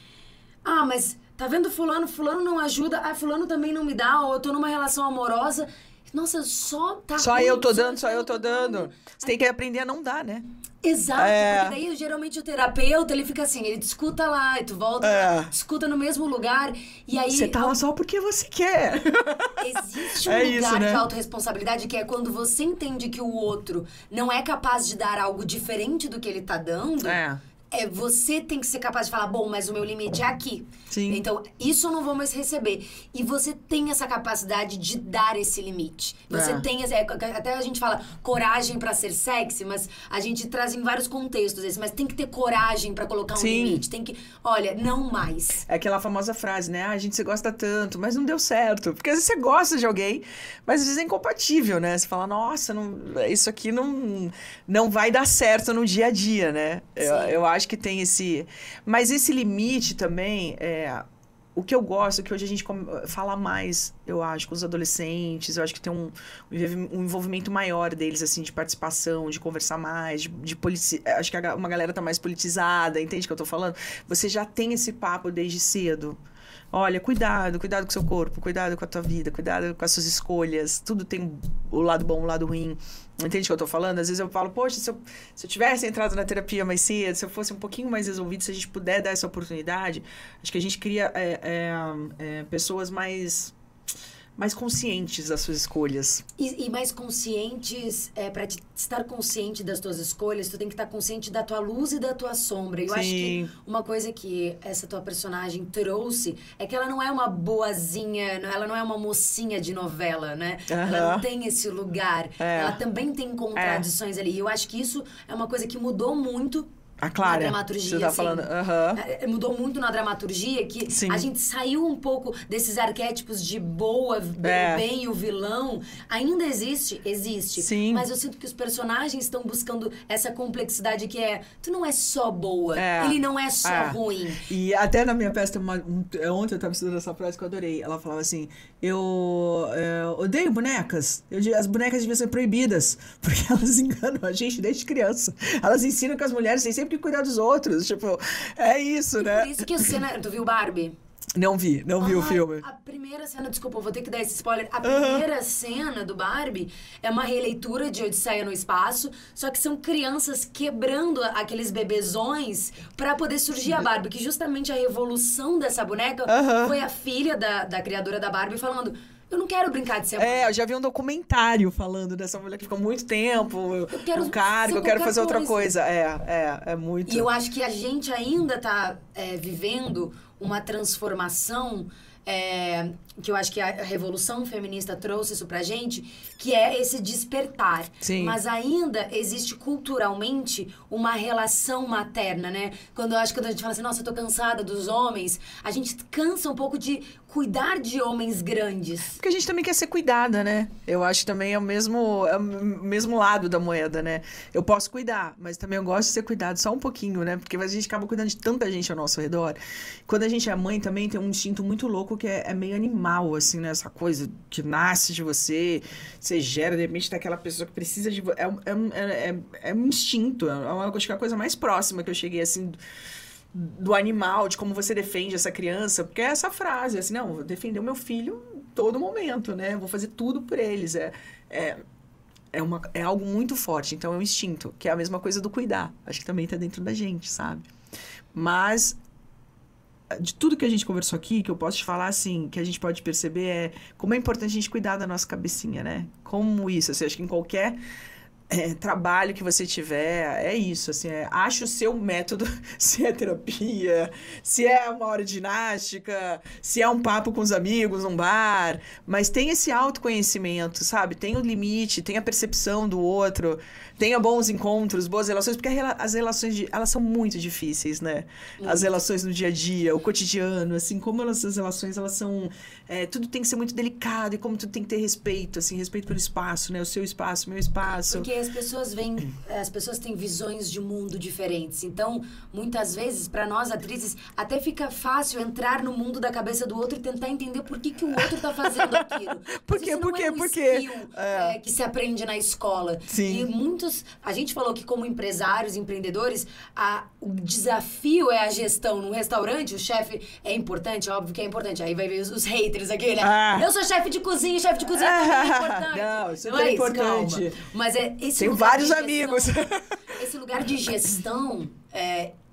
Ah, mas tá vendo fulano? Fulano não ajuda. Ah, fulano também não me dá. Ou eu tô numa relação amorosa. Nossa, só tá Só ruim, eu tô dando, só eu tô dando. Você Aí- tem que aprender a não dar, né? Exato, É. porque daí geralmente o terapeuta, ele fica assim, ele discuta lá, e tu volta, É. discuta no mesmo lugar, e aí Você tá lá só porque você quer. existe um É lugar isso, né? de autorresponsabilidade que é quando você entende que o outro não é capaz de dar algo diferente do que ele tá dando, É. é, você tem que ser capaz de falar, bom, mas o meu limite é aqui. Sim. Então, isso eu não vou mais receber. E você tem essa capacidade de dar esse limite. Você É. tem... É, até a gente fala coragem pra ser sexy, mas a gente traz em vários contextos esse. Mas tem que ter coragem pra colocar um Sim. limite. Tem que... Olha, não mais. É aquela famosa frase, né? Ah, a gente se gosta tanto, mas não deu certo. Porque às vezes você gosta de alguém, mas às vezes é incompatível, né? Você fala, nossa, não, isso aqui não, não vai dar certo no dia a dia, né? Eu, eu acho que tem esse... Mas esse limite também, é... o que eu gosto, que hoje a gente fala mais, eu acho, com os adolescentes, eu acho que tem um, um envolvimento maior deles, assim, de participação, de conversar mais, de, de polici... Acho que uma galera tá mais politizada, entende o que eu tô falando? Você já tem esse papo desde cedo. Olha, cuidado, cuidado com o seu corpo, cuidado com a tua vida, cuidado com as suas escolhas. Tudo tem o lado bom, o lado ruim. Entende o que eu tô falando? Às vezes eu falo, poxa, se eu, se eu tivesse entrado na terapia mais cedo, se eu fosse um pouquinho mais resolvido, se a gente puder dar essa oportunidade, acho que a gente cria é, é, é, pessoas mais... mais conscientes das suas escolhas. E, e mais conscientes, é, para estar consciente das tuas escolhas, tu tem que estar consciente da tua luz e da tua sombra. Eu Sim. acho que uma coisa que essa tua personagem trouxe é que ela não é uma boazinha, ela não é uma mocinha de novela, né? Uhum. Ela não tem esse lugar. É. Ela também tem contradições é. ali. E eu acho que isso é uma coisa que mudou muito A Clara, na dramaturgia, você tá assim, falando, uhum. mudou muito na dramaturgia, que Sim. a gente saiu um pouco desses arquétipos de boa, É. o bem e o vilão. Ainda existe? Existe. Sim. Mas eu sinto que os personagens estão buscando essa complexidade que é, tu não é só boa, É. ele não é só É. ruim. E até na minha peça, tem uma, um, ontem eu tava estudando essa frase que eu adorei. Ela falava assim, eu é, odeio bonecas. Eu, as bonecas deviam ser proibidas, porque elas enganam a gente desde criança. Elas ensinam que as mulheres têm sempre que cuidar dos outros. Tipo, é isso, E né? por isso que a cena... Tu viu Barbie? Não vi, não vi o Ai, filme. A primeira cena, desculpa, eu vou ter que dar esse spoiler. A primeira uhum. cena do Barbie é uma releitura de Odisseia no Espaço, só que são crianças quebrando aqueles bebezões pra poder surgir a Barbie, que justamente a revolução dessa boneca uhum. foi a filha da, da criadora da Barbie falando... Eu não quero brincar de ser É, eu já vi um documentário falando dessa mulher que ficou muito tempo, eu quero um cargo, eu quero fazer coisa. outra coisa. É, é, é muito... E eu acho que a gente ainda tá é, vivendo uma transformação... É, que eu acho que a Revolução Feminista trouxe isso pra gente, que é esse despertar. Sim. Mas ainda existe culturalmente uma relação materna, né? Quando eu acho que quando a gente fala assim, nossa, eu tô cansada dos homens, a gente cansa um pouco de cuidar de homens grandes. Porque a gente também quer ser cuidada, né? Eu acho que também é o mesmo, é o mesmo lado da moeda, né? Eu posso cuidar, mas também eu gosto de ser cuidado só um pouquinho, né? Porque a gente acaba cuidando de tanta gente ao nosso redor. Quando a gente é mãe também tem um instinto muito louco que é, é meio animal, assim, né? Essa coisa que nasce de você, você gera, de repente, daquela pessoa que precisa de... É, é, é, é um instinto, é uma, acho que é a coisa mais próxima que eu cheguei, assim... do animal, de como você defende essa criança, porque é essa frase, assim, não, vou defender o meu filho todo momento, né, vou fazer tudo por eles, é, é, é, uma, é algo muito forte, então é um instinto, que é a mesma coisa do cuidar, acho que também tá dentro da gente, sabe, mas de tudo que a gente conversou aqui, que eu posso te falar, assim, que a gente pode perceber é como é importante a gente cuidar da nossa cabecinha, né, como isso, assim, acho que em qualquer É, trabalho que você tiver, é isso, assim, é, ache o seu método, se é terapia, se é uma hora de ginástica, se é um papo com os amigos num bar, mas tem esse autoconhecimento, sabe? Tem o limite, tem a percepção do outro, tenha bons encontros, boas relações, porque as relações, de, elas são muito difíceis, né? As relações no dia a dia, o cotidiano, assim, como elas, as relações, elas são... É, tudo tem que ser muito delicado e como tudo tem que ter respeito, assim, respeito pelo espaço, né? O seu espaço, o meu espaço. Porque as pessoas veem, as pessoas têm visões de mundo diferentes. Então, muitas vezes, para nós atrizes, até fica fácil entrar no mundo da cabeça do outro e tentar entender por que, que o outro tá fazendo aquilo. Por quê? Por quê? É um Por quê? skill, é. É, que se aprende na escola. Sim. E muitos... A gente falou que como empresários, empreendedores, a, o desafio é a gestão. Num restaurante, o chefe é importante, óbvio que é importante. Aí vai ver os, os haters aqui, né? Ah. Eu sou chefe de cozinha, chefe de cozinha é importante. Não, isso não é isso, importante. Calma. Mas é esse Tem lugar vários de amigos. Gestão, esse lugar de gestão, é,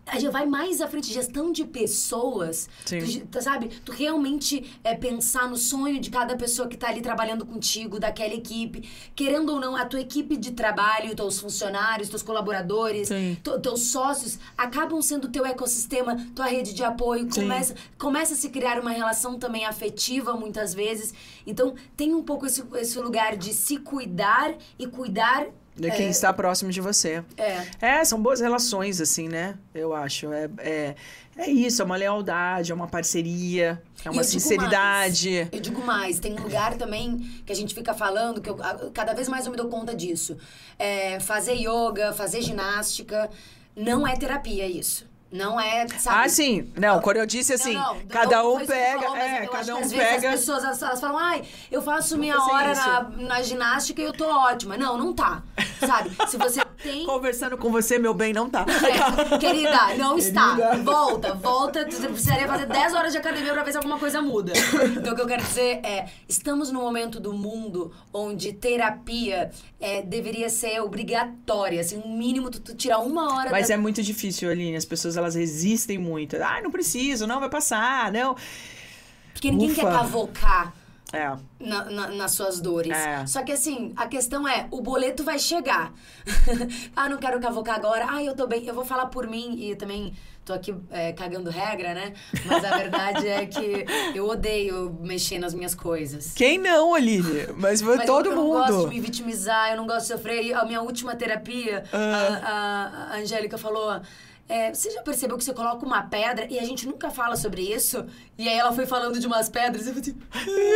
a gente vai mais à frente, gestão de pessoas, tu, sabe? Tu realmente é, pensar no sonho de cada pessoa que tá ali trabalhando contigo, daquela equipe. Querendo ou não, a tua equipe de trabalho, teus funcionários, teus colaboradores, tu, teus sócios, acabam sendo teu ecossistema, tua rede de apoio. Começa, começa a se criar uma relação também afetiva, muitas vezes. Então, tem um pouco esse, esse lugar de se cuidar e cuidar... De quem é, está próximo de você. É. É, são boas relações, assim, né? Eu acho. É, é, é isso, é uma lealdade, é uma parceria, é uma eu sinceridade. Digo mais, eu digo mais, tem um lugar também que a gente fica falando, que eu, cada vez mais eu me dou conta disso. É, fazer yoga, fazer ginástica, não é terapia isso. Não é, sabe? Ah, sim. Não, quando eu disse assim, não, não, cada não, um pega, falou, é, cada um às pega... Vezes as pessoas, elas, elas falam, ai, eu faço minha hora na, na ginástica e eu tô ótima. Não, não tá, sabe? Se você tem... Conversando com você, meu bem, não tá. É, querida, não está. Querida. Volta, volta. Você precisaria fazer dez horas de academia pra ver se alguma coisa muda. Então, o que eu quero dizer é, estamos num momento do mundo onde terapia é, deveria ser obrigatória, assim, um mínimo tu, tu tirar uma hora... Mas da... é muito difícil, Aline, as pessoas, elas resistem muito. Ah, não preciso, não, vai passar, não. Porque ninguém Ufa. quer cavocar é. na, na, nas suas dores. É. Só que assim, a questão é, o boleto vai chegar. Ah, não quero cavocar agora. Ah, eu tô bem. Eu vou falar por mim e também tô aqui é, cagando regra, né? Mas a verdade é que eu odeio mexer nas minhas coisas. Quem não, Aline? Mas, Mas todo eu, mundo. Eu não gosto de me vitimizar, eu não gosto de sofrer. E a minha última terapia, ah. a, a, a Angélica falou... É, você já percebeu que você coloca uma pedra e a gente nunca fala sobre isso? E aí ela foi falando de umas pedras e eu falei tipo...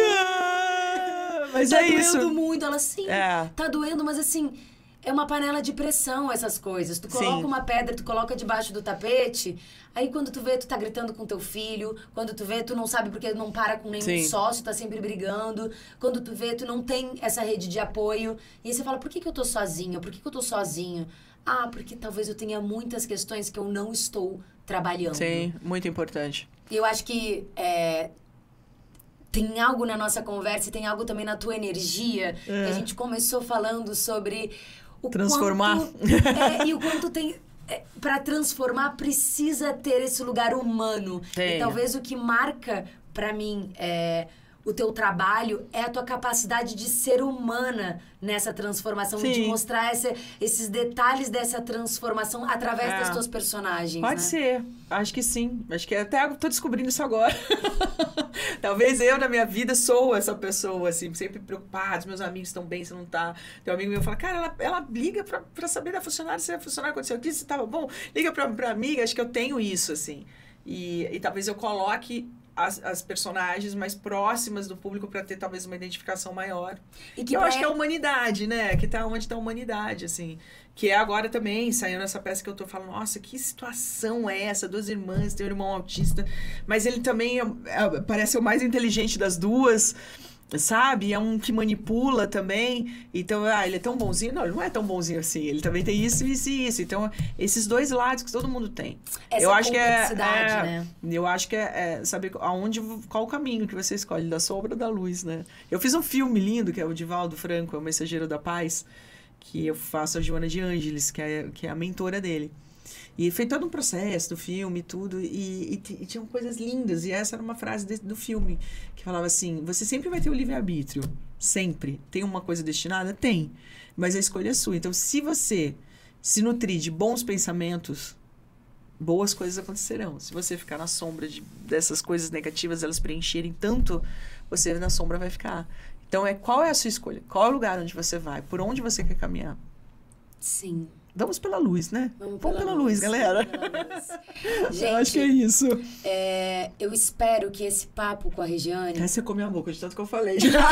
Mas tá é isso. Tá doendo muito. Ela, sim, é. tá doendo, mas assim... É uma panela de pressão essas coisas. Tu coloca Sim. uma pedra, tu coloca debaixo do tapete... Aí quando tu vê, tu tá gritando com teu filho. Quando tu vê, tu não sabe porque não para com nenhum Sim. sócio, tá sempre brigando. Quando tu vê, tu não tem essa rede de apoio. E aí você fala, por que que eu tô sozinha? Por que que eu tô sozinho? Ah, porque talvez eu tenha muitas questões que eu não estou trabalhando. Sim, muito importante. E eu acho que é, tem algo na nossa conversa e tem algo também na tua energia. É. Que a gente começou falando sobre... O Transformar. Quanto, é, e o quanto tem... É, para transformar, precisa ter esse lugar humano. Tem. E talvez o que marca, para mim, é... o teu trabalho é a tua capacidade de ser humana nessa transformação, Sim. de mostrar essa, esses detalhes dessa transformação através é. das tuas personagens. Pode né? ser, acho que sim. Acho que até tô descobrindo isso agora. Talvez eu, na minha vida, sou essa pessoa, assim, sempre preocupada, meus amigos estão bem, se não tá. Tem um amigo meu que fala, cara, ela, ela liga pra, pra saber da funcionária, se a funcionária aconteceu aqui, se tava bom, liga pra, pra amiga, acho que eu tenho isso, assim. E, e talvez eu coloque As, as personagens mais próximas do público para ter talvez uma identificação maior. E que eu acho que é a humanidade, né? Que tá onde tá a humanidade, assim. Que é agora também, saindo essa peça que eu tô falando, nossa, que situação é essa? Duas irmãs, tem um irmão autista, mas ele também é, é, parece o mais inteligente das duas, sabe? É um que manipula também. Então, ah, ele é tão bonzinho. Não, ele não é tão bonzinho assim. Ele também tem isso, isso e isso. Então, esses dois lados que todo mundo tem. Essa eu acho que é, é né? Eu acho que é, é saber aonde, qual o caminho que você escolhe, da sombra ou da luz, né? Eu fiz um filme lindo, que é o Divaldo Franco, é o Mensageiro da Paz, que eu faço a Joana de Ângeles, que é, que é a mentora dele. E foi todo um processo do filme, tudo, e, e, e tinham coisas lindas. E essa era uma frase de, do filme, que falava assim, você sempre vai ter o livre-arbítrio, sempre. Tem uma coisa destinada? Tem. Mas a escolha é sua. Então, se você se nutrir de bons pensamentos, boas coisas acontecerão. Se você ficar na sombra de, dessas coisas negativas, elas preencherem tanto, você na sombra vai ficar. Então, é, qual é a sua escolha? Qual é o lugar onde você vai? Por onde você quer caminhar? Sim. Vamos pela luz, né? Vamos, Vamos pela, pela luz, luz galera. Pela luz. Gente, eu acho que é isso. É, eu espero que esse papo com a Regiane... Até você comeu a boca de tanto que eu falei.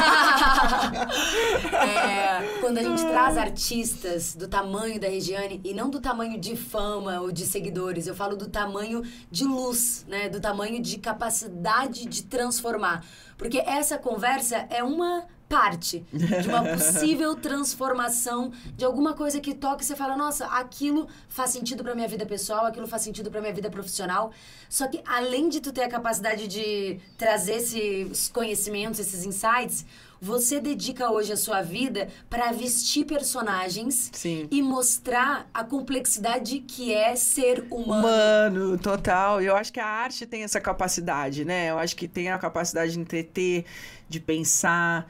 é, quando a gente traz artistas do tamanho da Regiane, e não do tamanho de fama ou de seguidores, eu falo do tamanho de luz, né? Do tamanho de capacidade de transformar. Porque essa conversa é uma parte de uma possível transformação de alguma coisa que toca e você fala, nossa, aquilo faz sentido pra minha vida pessoal, aquilo faz sentido pra minha vida profissional. Só que além de tu ter a capacidade de trazer esses conhecimentos, esses insights, você dedica hoje a sua vida para vestir personagens Sim. e mostrar a complexidade que é ser humano. Humano, total. Eu acho que a arte tem essa capacidade, né? Eu acho que tem a capacidade de entreter, de pensar,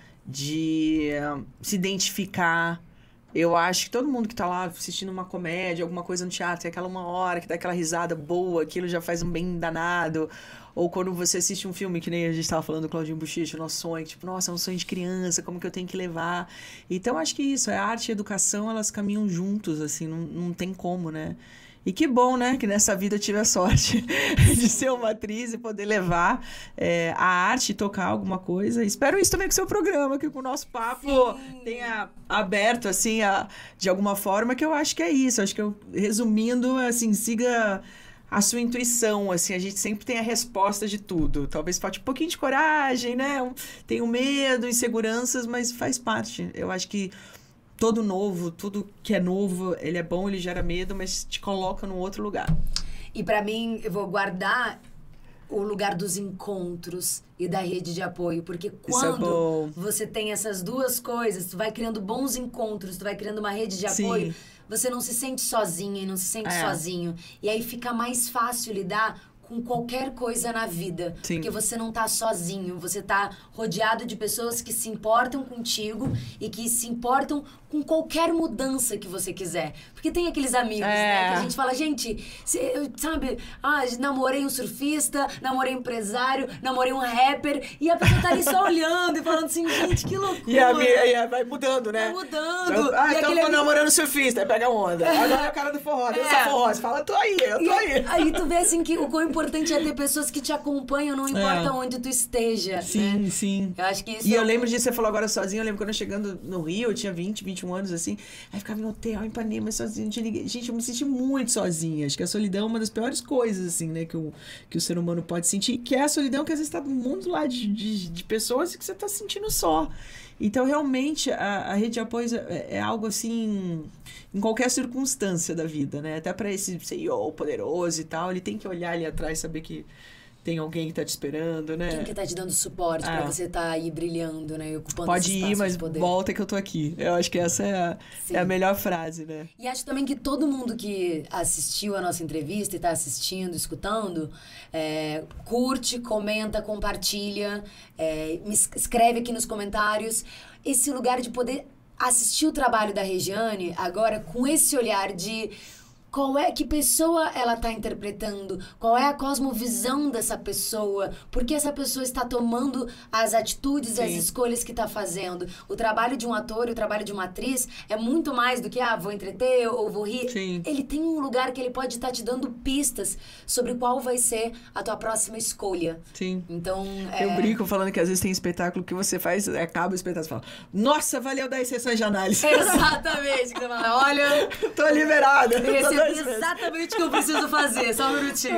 de uh, se identificar. Eu acho que todo mundo que tá lá assistindo uma comédia, alguma coisa no teatro, tem aquela uma hora que dá aquela risada boa, aquilo já faz um bem danado. Ou quando você assiste um filme, que nem a gente tava falando do Claudinho Buchicho, o nosso sonho, tipo, nossa, é um sonho de criança, como que eu tenho que levar? Então, acho que isso, a arte e a educação, elas caminham juntos, assim, não, não tem como, né? E que bom, né, que nessa vida eu tive a sorte de ser uma atriz e poder levar é, a arte e tocar alguma coisa. Espero isso também com o seu programa, que com o nosso papo Sim. tenha aberto, assim, a, de alguma forma, que eu acho que é isso. Acho que eu, resumindo, assim, siga a sua intuição, assim, a gente sempre tem a resposta de tudo. Talvez falte um pouquinho de coragem, né? Tenho medo, inseguranças, mas faz parte. Eu acho que todo novo, tudo que é novo, ele é bom, ele gera medo, mas te coloca num outro lugar. E pra mim, eu vou guardar o lugar dos encontros e da rede de apoio, porque quando é você tem essas duas coisas, tu vai criando bons encontros, tu vai criando uma rede de apoio, Sim. você não se sente sozinha e não se sente é. sozinho. E aí fica mais fácil lidar com qualquer coisa na vida. Sim. Porque você não tá sozinho, você tá rodeado de pessoas que se importam contigo e que se importam com qualquer mudança que você quiser. Porque tem aqueles amigos, é. né, que a gente fala, gente, cê, sabe, ah, namorei um surfista, namorei um empresário, namorei um rapper, e a pessoa tá ali só olhando e falando assim, gente, que loucura. E a minha, vai mudando, né? Vai mudando. Ah, e então eu tô namorando surfista, aí pega onda. Agora é a cara do forró, dança é. forró. Você fala, tô aí, eu tô e aí. Aí tu vê, assim, que o quão importante é ter pessoas que te acompanham, não importa é. onde tu esteja. Sim, né? sim. Eu acho que isso E é eu um... lembro disso, você falou agora sozinho, eu lembro quando eu chegando no Rio, eu tinha vinte, vinte e um anos, assim, aí ficava no hotel, em Ipanema, sozinho, não tinha ninguém. Gente, eu me senti muito sozinha. Acho que a solidão é uma das piores coisas, assim, né, que o, que o ser humano pode sentir, que é a solidão que às vezes tá no mundo lá de, de, de pessoas que você tá sentindo só. Então, realmente, a, a rede de apoio é, é algo, assim, em qualquer circunstância da vida, né? Até para esse C E O poderoso e tal, ele tem que olhar ali atrás, saber que tem alguém que tá te esperando, né? Quem que tá te dando suporte é. pra você tá aí brilhando, né? E ocupando Pode esse espaço ir, mas de poder. Volta que eu tô aqui. Eu acho que essa é a, é a melhor frase, né? E acho também que todo mundo que assistiu a nossa entrevista e tá assistindo, escutando, é, curte, comenta, compartilha, é, me escreve aqui nos comentários. Esse lugar de poder assistir o trabalho da Regiane agora com esse olhar de... Qual é, que pessoa ela está interpretando? Qual é a cosmovisão dessa pessoa? Por que essa pessoa está tomando as atitudes Sim. e as escolhas que está fazendo? O trabalho de um ator e o trabalho de uma atriz é muito mais do que, ah, vou entreter ou vou rir. Sim. Ele tem um lugar que ele pode estar tá te dando pistas sobre qual vai ser a tua próxima escolha. Sim. Então, Eu é... brinco falando que às vezes tem espetáculo que você faz, acaba o espetáculo e fala, nossa, valeu dez sessões de análise. Exatamente. Olha... Tô liberada. Recebi exatamente o que eu preciso fazer, só um minutinho.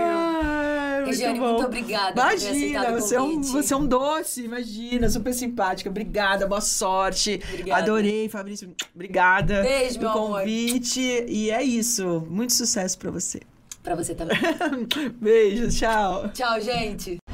Ai, Regiane, muito, muito obrigada imagina, por ter você é, um, convite. você é um doce, imagina, super simpática. Obrigada, boa sorte. Obrigada. Adorei, Fabrício. Obrigada Beijo, pelo meu convite. amor. E é isso. Muito sucesso pra você. Pra você também. Beijo, tchau. Tchau, gente.